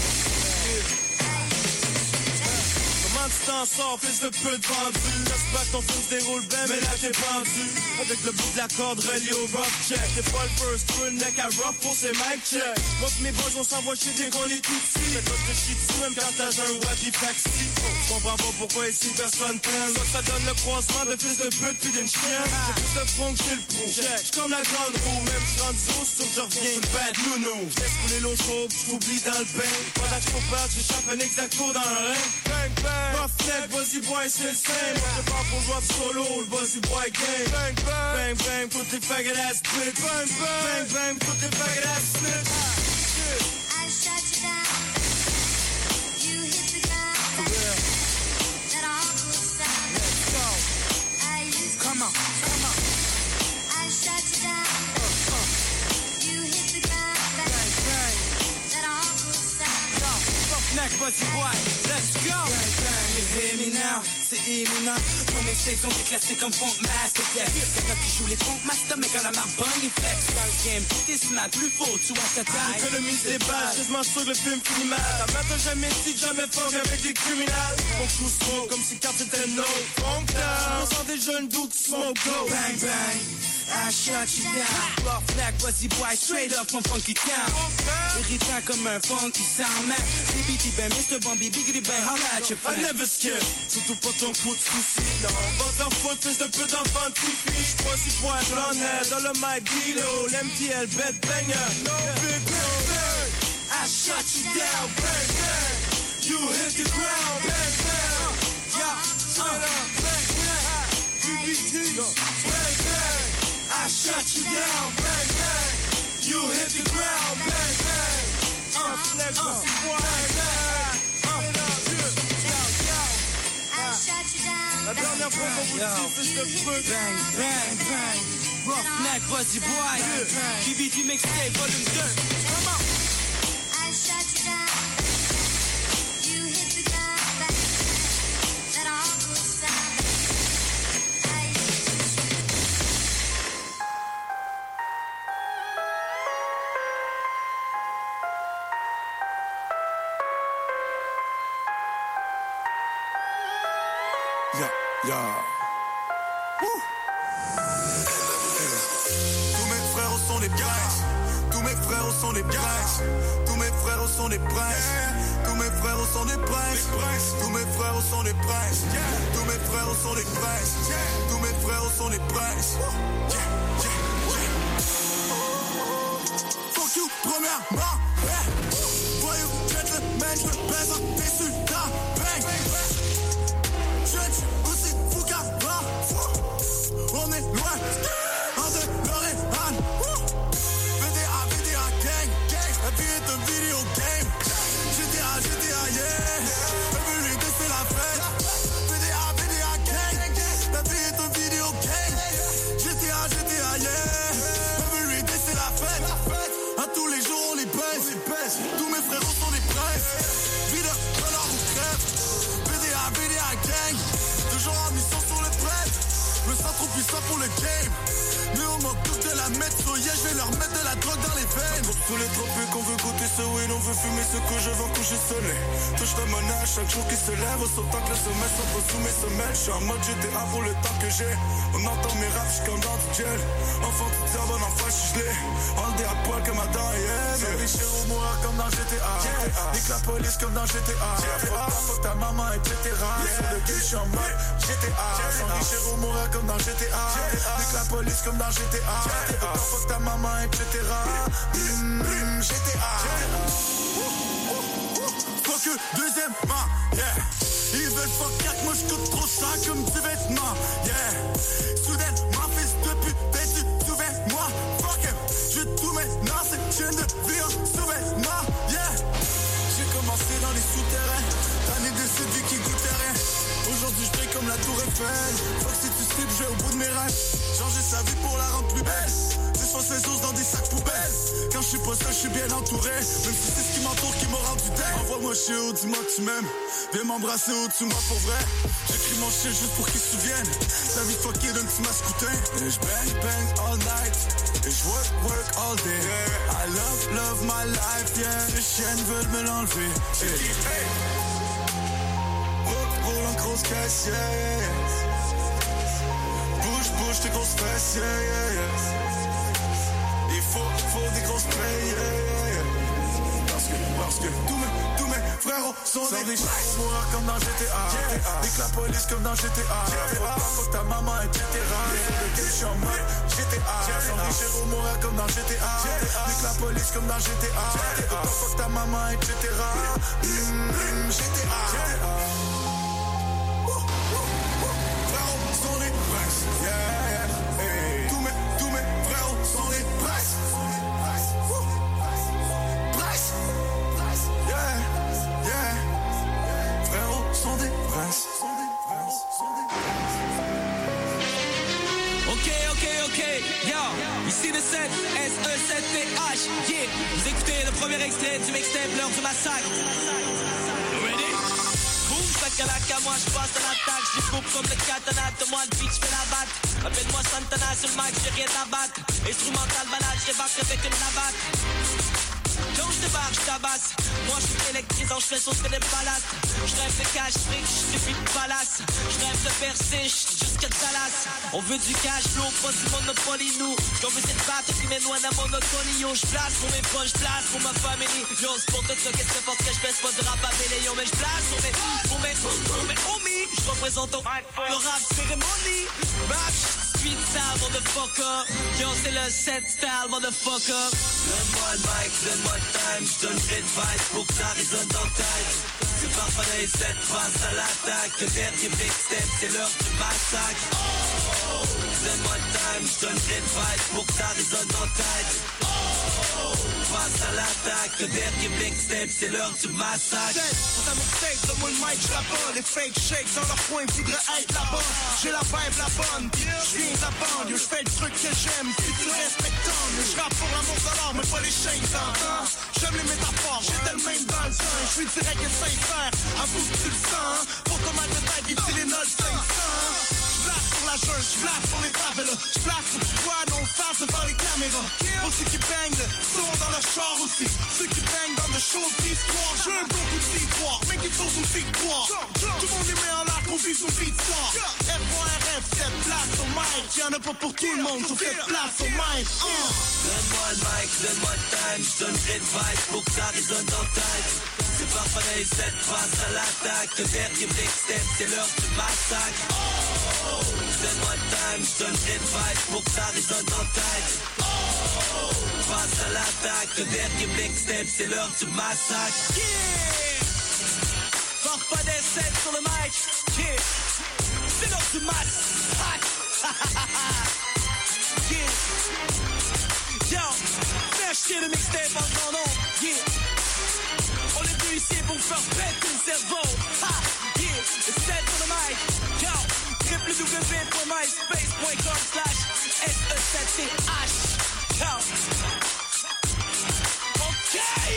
Tu t'en sors, fils de peu de vendu. J'espère que ton film se déroule bien, mais là t'es pendu. Avec le bout de la corde relié au rough check. T'es pas le first, tu le neck à rough pour ces mic check. Moi pis mes boys on s'envoie chez dès qu'on est tout petit. Mais toi te chie dessus même quand t'as un wacky taxi. Je comprends pas pourquoi ici personne t'aime. Ça, ça donne le croisement de fils de pute pis d'une chienne. J'ai plus de front que j'ai le pro. J'suis comme la grande roue, même j'rentre zoo, sauf que je reviens bad nounou. J'laisse couler l'eau chaude, j't'oublie dans le bain. Pendant que j'cours perdre, j'échappe un exacto dans le ring. Bang bang, Roughneck, Buzzy Boy c'est le same. Moi je pars pour jouer solo, le Buzzy Boy game. Bang bang, bang bang, toutes les faggot ass bitch. Bang bang, bang bang, toutes les faggot ass snitch. I shut you down, you hit the ground. That awful sound. Let's go. I used to come on, come on. I shut you down, uh, uh. You hit the ground. Bang bang, that awful sound. Roughneck, Buzzy Boy, let's go. Bang bang, you hear me now? C'est imminent. Nos mixtapes sont des classiques comme Funk Masterclass. Y'en a qui jouent les Funk Master, mais quand la marque bonne, ils flex. Dans le game, t'es smart, plus faux, tu vois ta taille. J'économise des balles, je m'en sûr que le film finit mal. La mère t'a jamais dit, jamais funk avec des criminels. On tous smoke comme si carte c'était no. Funk down, on sent des jeunes doutes qui smoke go. Bang bang, I shut you down. Roughneck, Buzzy Boy, straight up from Funky Town. Irritant comme un funky sound man. B B T ben, mister Bambi, Biggity Ben, holla at your friend. I never skip, surtout pas ton coup de souci, non. Va t'en foutre, fils de pute enfant de pipi. J'buzzy Boy, j'l'en dans le mic, Bilo, l'M T L, bed banger. No big bang, bang. I shut you down, bang, bang. You hit the ground, bang, bang. Yeah, straight up, bang, bang. B B T, bang, bang. I I shut you down, bang, bang. You hit the ground, bang, bang. Uh, let's go, bang, bang. Uh, I shut you down. La dernière fois qu'on vous dit, c'est ce truc. Bang, bang, bang. Roughneck, Buzzy Boy. B B D Mixtape, volume deux. Come on. I shut you down. You hit the ground, bang, bang. That awful sound. Yeah, yeah. Woo. Tous mes frères sont des princes. Tous mes frères sont des princes. Tous mes frères sont des princes. Tous mes frères sont des princes. Tous mes frères sont des princes. Tous mes frères sont des princes. Tous mes frères sont des princes. Fuck you, premièrement. Voyou, gentleman, je me baise en déçu d'un bang. Judge, aussi fou qu'avant. On est loin, en de l'Oréal. V D A, V D A gang, la vie est un video game. G T A, G T A, yeah. Le but c'est la fête. V D A, V D A gang, la vie est un video game. G T A, G T A, yeah. Le but c'est la fête. À tous les jours on les baisse. Tous mes frères sont des princes. Videur, dollar ou crève. V D A, V D A gang. Toujours en mission sur le prêtre. Me sens trop puissant pour le game. Mais on manque tous de la mettre. So yeah, je vais leur mettre de la drogue dans les veines. Pour tous les trophées qu'on veut goûter ce weed, on veut fumer ce que je vends coucher soleil. Touche ta monnaie chaque jour qui se lève. Autant que le sommet s'offre sous mes semelles. Je suis en mode G T A pour le temps que j'ai. On entend mes raps, j'suis comme dans du gel. Enfant du diable, bon enfant, j'suis gelé. On le dé à poil comme Adam et Ève. Sans richer au mourir comme dans G T A. Nique la police comme dans G T A. Fuck ta maman, et cetera. Sur le game, j'suis en mode G T A. Sans richer au mourir comme dans G T A. Nique la police comme dans G T A. Fuck ta maman, et cetera. G T A. Fuck eux, deuxièmement, yeah. Ils veulent fuck yak, moi j'coûte trop cher comme du vêtement, yeah. Soudainement, fils de pute, vêtu, souviens-moi, fuck em. Je tout maintenant, cette chaîne de vie en sous-vêtements, yeah. J'ai commencé dans les souterrains, tanné de cette vie qui goûtait rien. Aujourd'hui je brille comme la tour Eiffel. Fuck si tu slip, je vais au bout de mes rêves. Changer sa vie pour la rendre plus belle. Descends ses os dans des sacs poubelles. Quand je suis pas seul, je suis bien entouré. Même si c'est ce qui m'entoure qui m'a rendu dingue. Envoie-moi chez eux, dis-moi que tu m'aimes. Viens m'embrasser au-dessus de moi pour vrai. J'écris mon shit juste pour qu'ils se souviennent. La vie fuckée d'un petit mascoutin. Et je bang bang all night. Et je work work all day. I love love my life, yeah. Les chiennes veulent me l'enlever. Hey, hey. Roule en grosse caisse, yeah, yeah, yeah. Bouge, bouge tes grosses fesses, yeah, yeah, yeah. Il faut, faut des grosses payes, yeah, yeah, yeah. Parce que, parce que tous mes, tous mes frérots sont des riches. Mourir comme dans G T A, yeah. Nique la police comme dans G T A, yeah. Fuck ta maman, et cetera. Yeah. Je suis en mode G T A, yeah. Sans riches ou mourir comme dans G T A, yeah. Nique la police comme dans G T A, yeah. Fuck ta maman, et cetera. Mm, G T A, yeah. Yeah, yeah, hey. Tous mes, tous mes frères sont des princes. Princes. Yeah, yeah. Frères sont des princes. Ok, ok, ok, yo, ici le sept, S E sept T H, yeah. Vous écoutez le premier extrait du mixtape L'heure du massacre. Ready? Boom, sakalaka, moi j'passe à l'attaque. J'découpe comme le katana, de moi le beat, j'fais la batte. Appelle-moi Santana sur le mic, j'ai rien à battre. Instrumental malade, j'débarque avec une navate. Quand j'débarque, j'tabasse. Moi j'suis électrisant, j'fais sauter les palaces. J'rêve de cash fric, j'suffis de palace. J'rêve de percer, jusqu'à Dallas. On veut du cash flow, pas du monopoly, nous. J'en veux cette batte qui mène loin de la monotonie. Yo, j'place pour mes proches, j'place pour ma famille. Yo, c'est pour tout ça, qu'est-ce que fort que j'baisse pas de rap à mêler. Yo, mais j'place pour mes, pour mes, pour mes homies. J'représente le rap cérémonie. Rap, street style, motherfucker. Yo, c'est le set style, motherfucker. Donne-moi le mic, donne-moi le time. J'donnerai de vibe pour que ça résonne dans ta tête. C'est parfois les sept phrases à l'attaque. Le dernier big step, c'est l'heure du massacre. Oh, donne donne-moi le time, je donnerai le vibe pour que ça résonne dans ta tête. Oh, passe à l'attaque, le dernier mixtape, c'est l'heure du massacre. Pour ta mixtape, donne-moi le mic, je la bats. Les fake shakes dans leur coin voudraient être là-bas. J'ai la vibe, la bonne, je viens de la bande. Yo, je fais le truc que j'aime, si tu respectes tant. Yo, je rappe pour l'amour de l'art, mais pas les chaînes d'antan. J'aime les métaphores, j'ai le même dans le sang. Je suis direct et sincère, avoue que tu le sens. Pour ton mal de tête, et tu les notes cinq cents. J'blasse pour la jeune, j'blasse pour les favelas. J'blasse pour que tu vois non face devant les caméras. Pour ceux qui baignent, sont dans le char aussi. Ceux qui baignent dans le show d'histoire. J'ai un bon coup de victoire, mais qui faut une victoire. Tout le monde les met en l'air pour vivre son victoire. F O R F, cette place au mic. Y'en a pas pour tout le monde, sauf cette place au mic. Donne-moi le mic, donne-moi le time, je donnerai le vibe pour que ça résonne dans ta tête. C'est pas pareil, cette face à l'attaque. Le dernier mixtape, c'est l'heure du massacre. Oh, donne-moi le time, je donnerai le vibe pour que ça résonne dans ta tête. Oh, face à l'attaque. Le dernier mixtape, c'est l'heure du massacre. Yeah! Sors pas des scènes sur le mic. Yeah! C'est l'heure du massacre. Yeah! Yo, fais chier le mixtape en grand nom. Yeah! On est venu ici pour faire péter le cerveau. Ha! Yeah! Le set sur le mic. Yo! w w w point myspace point com slash S E sept T H. Yo! OK!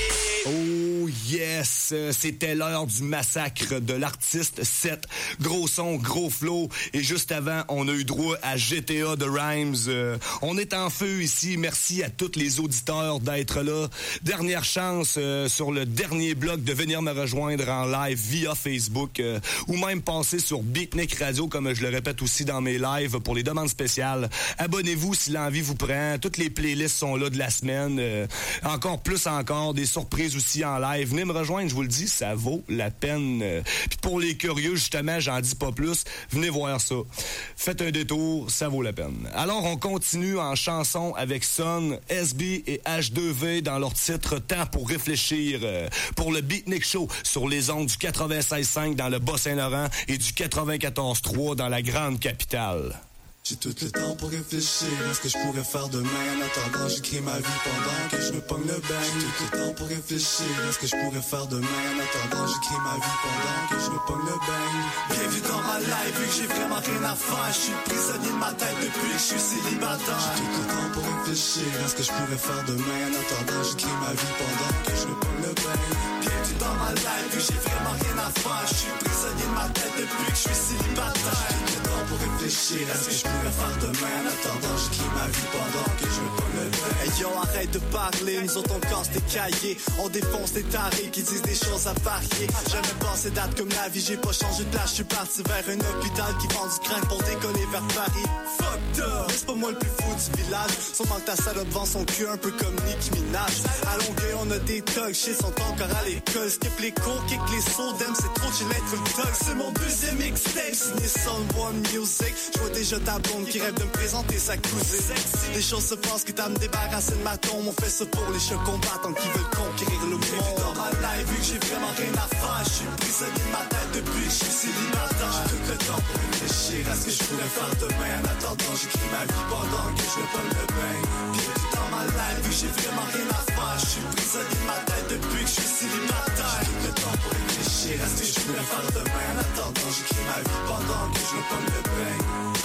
Oh yes, c'était l'heure du massacre de l'artiste sept. Gros son, gros flow. Et juste avant, on a eu droit à G T A de Rhymes. Euh, on est en feu ici. Merci à tous les auditeurs d'être là. Dernière chance euh, sur le dernier bloc de venir me rejoindre en live via Facebook euh, ou même passer sur Beatnik Radio, comme je le répète aussi dans mes lives pour les demandes spéciales. Abonnez-vous si l'envie vous prend. Toutes les playlists sont là de la semaine. Euh, encore plus encore, des surprises aussi en live. Venez me rejoindre, je vous le dis, ça vaut la peine. Puis pour les curieux, justement, j'en dis pas plus. Venez voir ça. Faites un détour, ça vaut la peine. Alors, on continue en chanson avec Son, S B et H deux V dans leur titre Temps pour réfléchir euh, pour le Beatnik Show sur les ondes du quatre-vingt-seize cinq dans le Bas-Saint-Laurent et du quatre-vingt-quatorze trois dans la grande capitale. J'ai tout le temps pour réfléchir à ce que je pourrais faire demain. En attendant, j'écris ma vie pendant que je me pogne le bang. J'ai tout le temps pour réfléchir à ce que je pourrais faire demain. En attendant, j'écris ma vie pendant que je me pogne le bang. Bienvenue dans ma life, vu que j'ai vraiment rien à faire. Je suis prisonnier de ma tête depuis que je suis célibataire. J'ai tout le temps pour réfléchir à ce que je pourrais faire demain. En attendant, j'écris ma vie pendant que je me pogne le bang. Bienvenue dans ma life, vu que j'ai vraiment rien à faire. Je suis prisonnier de ma tête depuis que je suis célibataire. J'ai tout le temps pour réfléchir à ce que je pourrais faire demain. En attendant, j'écris ma vie pendant que je me pogne le bang. Hey yo, arrête de parler, nous autres on casse des cahiers. On défonce des tarés qui disent des choses à varier. Jamais passé date comme la vie, j'ai pas changé de place. Je suis parti vers un hôpital qui vend du crack pour décoller vers Paris. Fucked up, mais c'est pas moi le plus fou du village. Sûrement que ta salope vend son cul un peu comme Nicki Minaj. À Longueuil, on a des thugs, shit sont encore à l'école. Skip les cours, kick les sauts, dem c'est trop, j'ai l'être le thug. C'est mon deuxième mixtape, signé Someone Music. Je vois déjà ta blonde qui rêve de me présenter sa cousine. Les choses se passent que t'as me débarrassé de ma tombe. On fait ça pour les chats combattants qui veulent conquérir le monde. Dans ma life, vu que j'ai vraiment rien à faire, je suis prisonnier de ma tête depuis que je suis célibataire. J'ai tout le temps pour réfléchir à ce que je pourrais faire demain. En attendant, j'écris ma vie pendant que je me pogne le bain. Bienvenue dans ma life, vu que j'ai vraiment rien à faire, je suis prisonnier de ma tête depuis que je suis célibataire. J'ai tout le temps pour réfléchir à ce que je pourrais faire demain. En attendant, j'écris ma vie pendant que je me pogne le bain.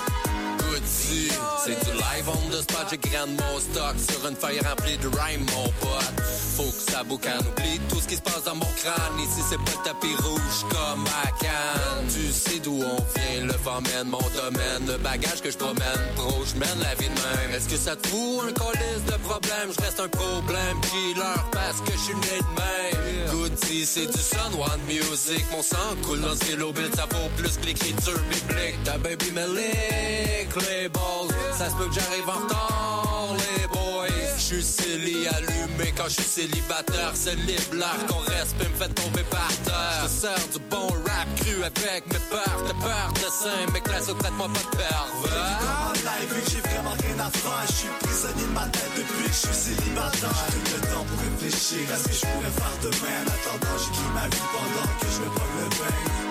C'est du live on the spot, j'ai grande mon stock sur une feuille remplie de rhyme, mon pote. Faut que ça boucane, oublie tout ce qui se passe dans mon crâne. Ici c'est pas le tapis rouge comme à Cannes. Tu sais d'où on vient, le vent mène mon domaine. Le bagage que je promène, pro, je mène la vie de même. Est-ce que ça te fout un colis de problème? Je reste un problème killer parce que je suis né de même. Goody, c'est du Son One Music. Mon sang coule dans ce kilobilt, ça vaut plus que l'écriture biblique. Ta baby me lick les balls. Ça se peut que j'arrive en retard, les boys. J'suis céli allumé quand j'suis célibataire. C'est libre l'art qu'on respire me fait tomber par terre. J'te sers du bon rap cru avec mes peurs. T'as peur de sein, mais classe au traite-moi pas de pervers. Dans ma life, vu que j'ai vraiment rien à faire, je suis prisonnier de ma tête depuis que je suis célibataire. J'ai tout le temps pour réfléchir à ce que je pourrais faire demain. En attendant, j'écris ma vie pendant que je me pogne le bain. Bienvenue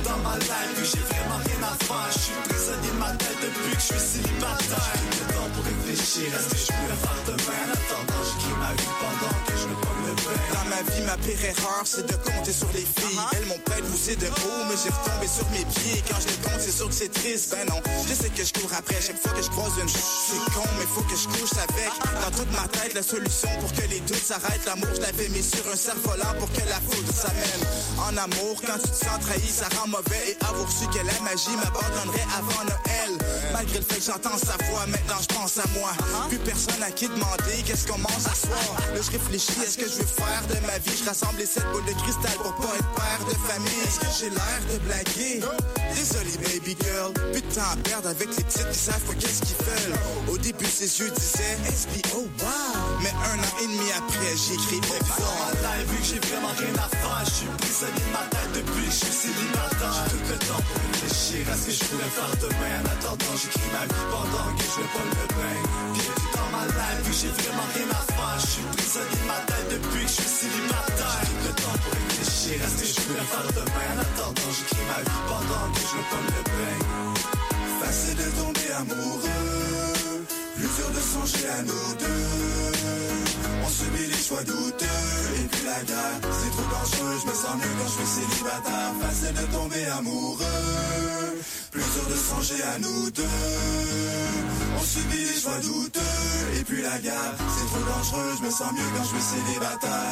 dans ma life, vu que j'ai vraiment rien à faire. Je suis prisonnier de ma tête depuis que je suis célibataire. J'ai le temps pour réfléchir à ce que je pourrais faire demain. En attendant, j'écris ma vie pendant que je me pogne le bain. Dans ma vie, ma pire erreur, c'est de compter sur les filles. Elles m'ont peut-être poussé de haut, mais j'ai retombé sur mes pieds. Quand je les compte, c'est sûr que c'est triste. Ben non, je sais que je cours après chaque fois que je croise une ch- C'est con, mais faut que je couche avec. Dans toute ma tête, la solution pour que les doutes s'arrêtent. L'amour, je l'avais mis sur un cerf-volant pour que la foudre s'amène. En amour, quand tu te sens trahi, ça rend mauvais. Et avoir su que la magie m'abandonnerait avant Noël. Malgré le fait que j'entends sa voix, maintenant je pense à moi. Plus personne à qui demander qu'est-ce qu'on mange ce soir. Là, je réfléchis à ce que je veux faire de ma vie. Je rassemble les sept boules de cristal pour pas être père de famille. Est-ce que j'ai l'air de blaguer? Désolé, baby girl. Plus de temps à perdre avec les petites qui savent pas qu'est-ce qu'ils veulent. Au début, ses yeux disaient S B O, wow. Mais un an et demi après, j'ai écrit Dans ma life, vu que j'ai vraiment rien à faire. Je suis prisonnier de ma tête depuis que je suis célibataire. J'ai tout le temps pour réfléchir à ce que je pourrais faire demain. En attendant, j'écris ma vie pendant que je me pogne le bain. Bienvenue dans ma life, vu que j'ai vraiment rien à faire. Je suis prisonnier de ma tête depuis que je suis célibataire. J'ai tout le temps pour réfléchir à ce que je pourrais faire demain. En attendant, j'écris ma vie pendant que je me pogne le bain. Facile de tomber amoureux, plus dur de songer à nous deux. On subit les choix douteux, et puis la guerre, c'est trop dangereux. Je me sens mieux quand je suis célibataire. Facile de tomber amoureux, plus dur de songer à nous deux. On subit les choix douteux, et puis la guerre, c'est trop dangereux. Je me sens mieux quand je suis célibataire.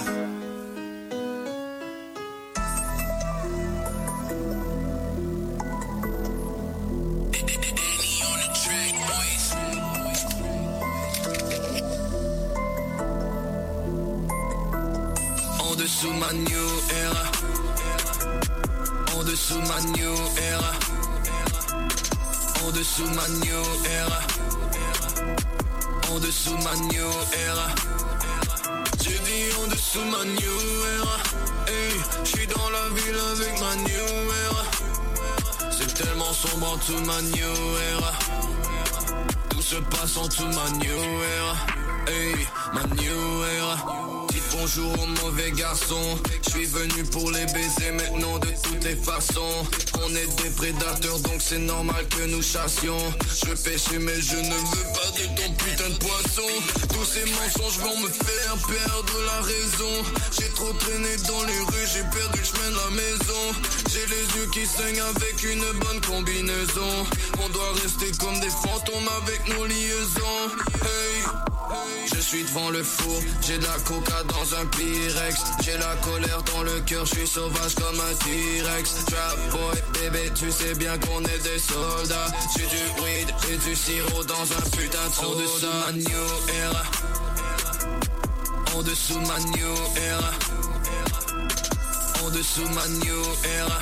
En dessous ma new era, en dessous ma new era, en dessous ma new era, en dessous ma new era. J'ai dit en dessous ma new era, hey, j'suis dans la ville avec ma new era. C'est tellement sombre en dessous ma new era, tout se passe en dessous ma new era, hey, ma new era. Bonjour aux mauvais garçons, je suis venu pour les baiser maintenant de toutes les façons. On est des prédateurs donc c'est normal que nous chassions. Je veux pêcher mais je ne veux pas de ton putain de poisson. Tous ces mensonges vont me faire perdre la raison. J'ai trop traîné dans les rues, j'ai perdu le chemin de la maison. J'ai les yeux qui saignent avec une bonne combinaison. On doit rester comme des fantômes avec nos liaisons. Hey, je suis devant le four, j'ai de la coca dans un Pyrex. J'ai la colère dans le cœur, je suis sauvage comme un T-Rex. Trap boy, bébé, tu sais bien qu'on est des soldats. J'ai du weed et du sirop dans un putain de soda. En dessous ma new era, en dessous ma new era, en dessous ma new era,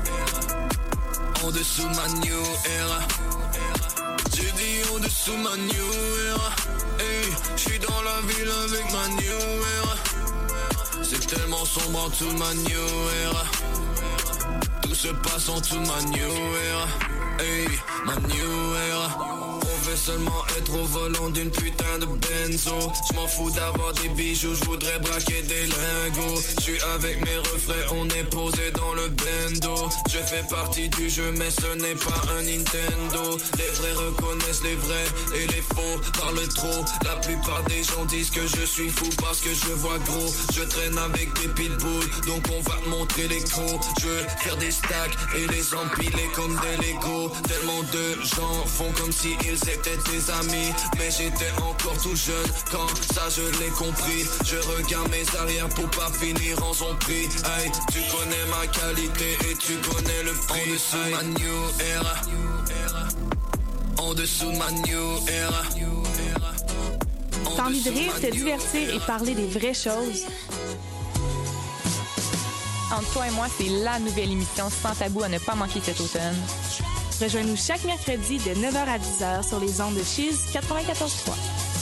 en dessous ma new era. J'ai dit en dessous ma new era, hey, j'suis dans la ville avec ma new era. C'est tellement sombre en dessous ma new era, tout se passe en dessous ma new era, hey, ma new era. On veut seulement être au volant d'une putain de benzo. J'm'en fous d'avoir des bijoux, j'voudrais braquer des lingots. J'suis avec mes refrains, on est posé dans le bendo. Je fais partie du jeu mais ce n'est pas un Nintendo. Les vrais reconnaissent les vrais et les faux parlent trop. La plupart des gens disent que je suis fou parce que je vois gros. Je traîne avec des pitbulls, donc on va te montrer les crocs. Je veux faire des stacks et les empiler comme des Legos. Tellement de gens font comme si ils étaient des amis, mais j'étais encore tout jeune quand ça je l'ai compris. Je regarde mes arrières pour pas finir en son prix. Hey, tu connais ma qualité et tu connais le prix. En dessous ma new era, en dessous ma new era. T'as envie de rire, te divertir et parler des vraies choses? Entre toi et moi, c'est la nouvelle émission sans tabou à ne pas manquer cet automne. Rejoins-nous chaque mercredi de neuf heures à dix heures sur les ondes de Chiz quatre-vingt-quatorze trois.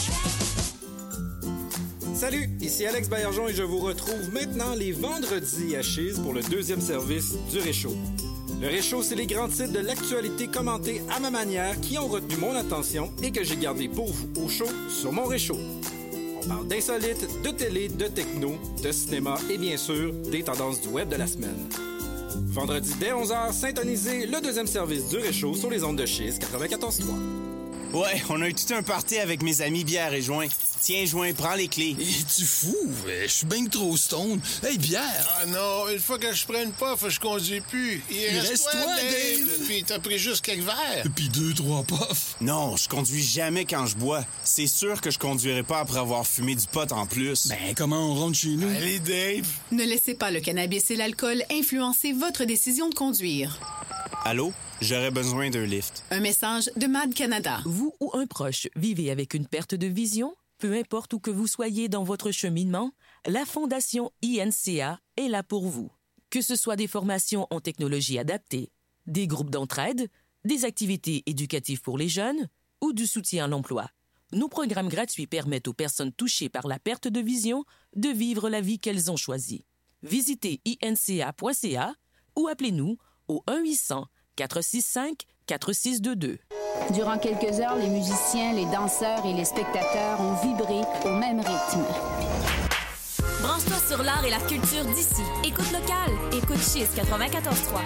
Salut, ici Alex Baillargeon et je vous retrouve maintenant les vendredis à Chiz pour le deuxième service du Réchaud. Le Réchaud, c'est les grands titres de l'actualité commentés à ma manière qui ont retenu mon attention et que j'ai gardé pour vous au chaud sur mon Réchaud. On parle d'insolites, de télé, de techno, de cinéma et bien sûr des tendances du web de la semaine. Vendredi dès onze heures, syntonisez le deuxième service du Réchaud sur les ondes de Chiz quatre-vingt-quatorze trois. Ouais, on a eu tout un party avec mes amis bière et joint. Tiens, joint, prends les clés. Es-tu fou? Je suis bien trop stone. Hey, bière! Ah non, une fois que je prends une puff, je conduis plus. Il, Il reste, reste toi, toi, Dave! Dave. Puis t'as pris juste quelques verres. Puis deux, trois puffs. Non, je conduis jamais quand je bois. C'est sûr que je conduirai pas après avoir fumé du pot en plus. Ben, comment on rentre chez nous? Allez, Dave! Ne laissez pas le cannabis et l'alcool influencer votre décision de conduire. Allô? J'aurais besoin d'un lift. Un message de Mad Canada. Vous ou un proche vivez avec une perte de vision? Peu importe où que vous soyez dans votre cheminement, la Fondation I N C A est là pour vous. Que ce soit des formations en technologie adaptée, des groupes d'entraide, des activités éducatives pour les jeunes ou du soutien à l'emploi, nos programmes gratuits permettent aux personnes touchées par la perte de vision de vivre la vie qu'elles ont choisie. Visitez I N C A point C A ou appelez-nous au un huit cents quatre six cinq quatre six deux deux. Durant quelques heures, les musiciens, les danseurs et les spectateurs ont vibré au même rythme. Branche-toi sur l'art et la culture d'ici. Écoute locale. Écoute Chiz quatre-vingt-quatorze trois.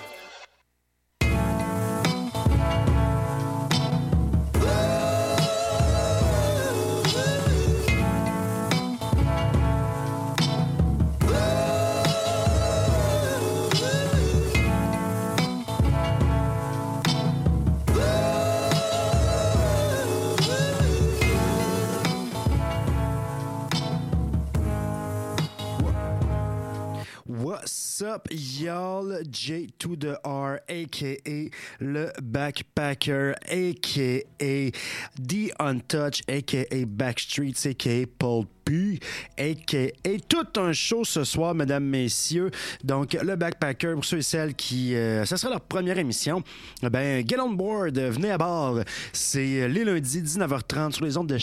What's up, y'all? J to the R, a k a. Le Backpacker, a k a. The Untouched, a k a. Backstreets, a k a. Paul P, a k a. Tout un show ce soir, mesdames, messieurs. Donc, le Backpacker, pour ceux et celles qui... Euh, ça sera leur première émission. Ben, get on board, venez à bord. C'est les lundis, dix-neuf heures trente, sur les ondes de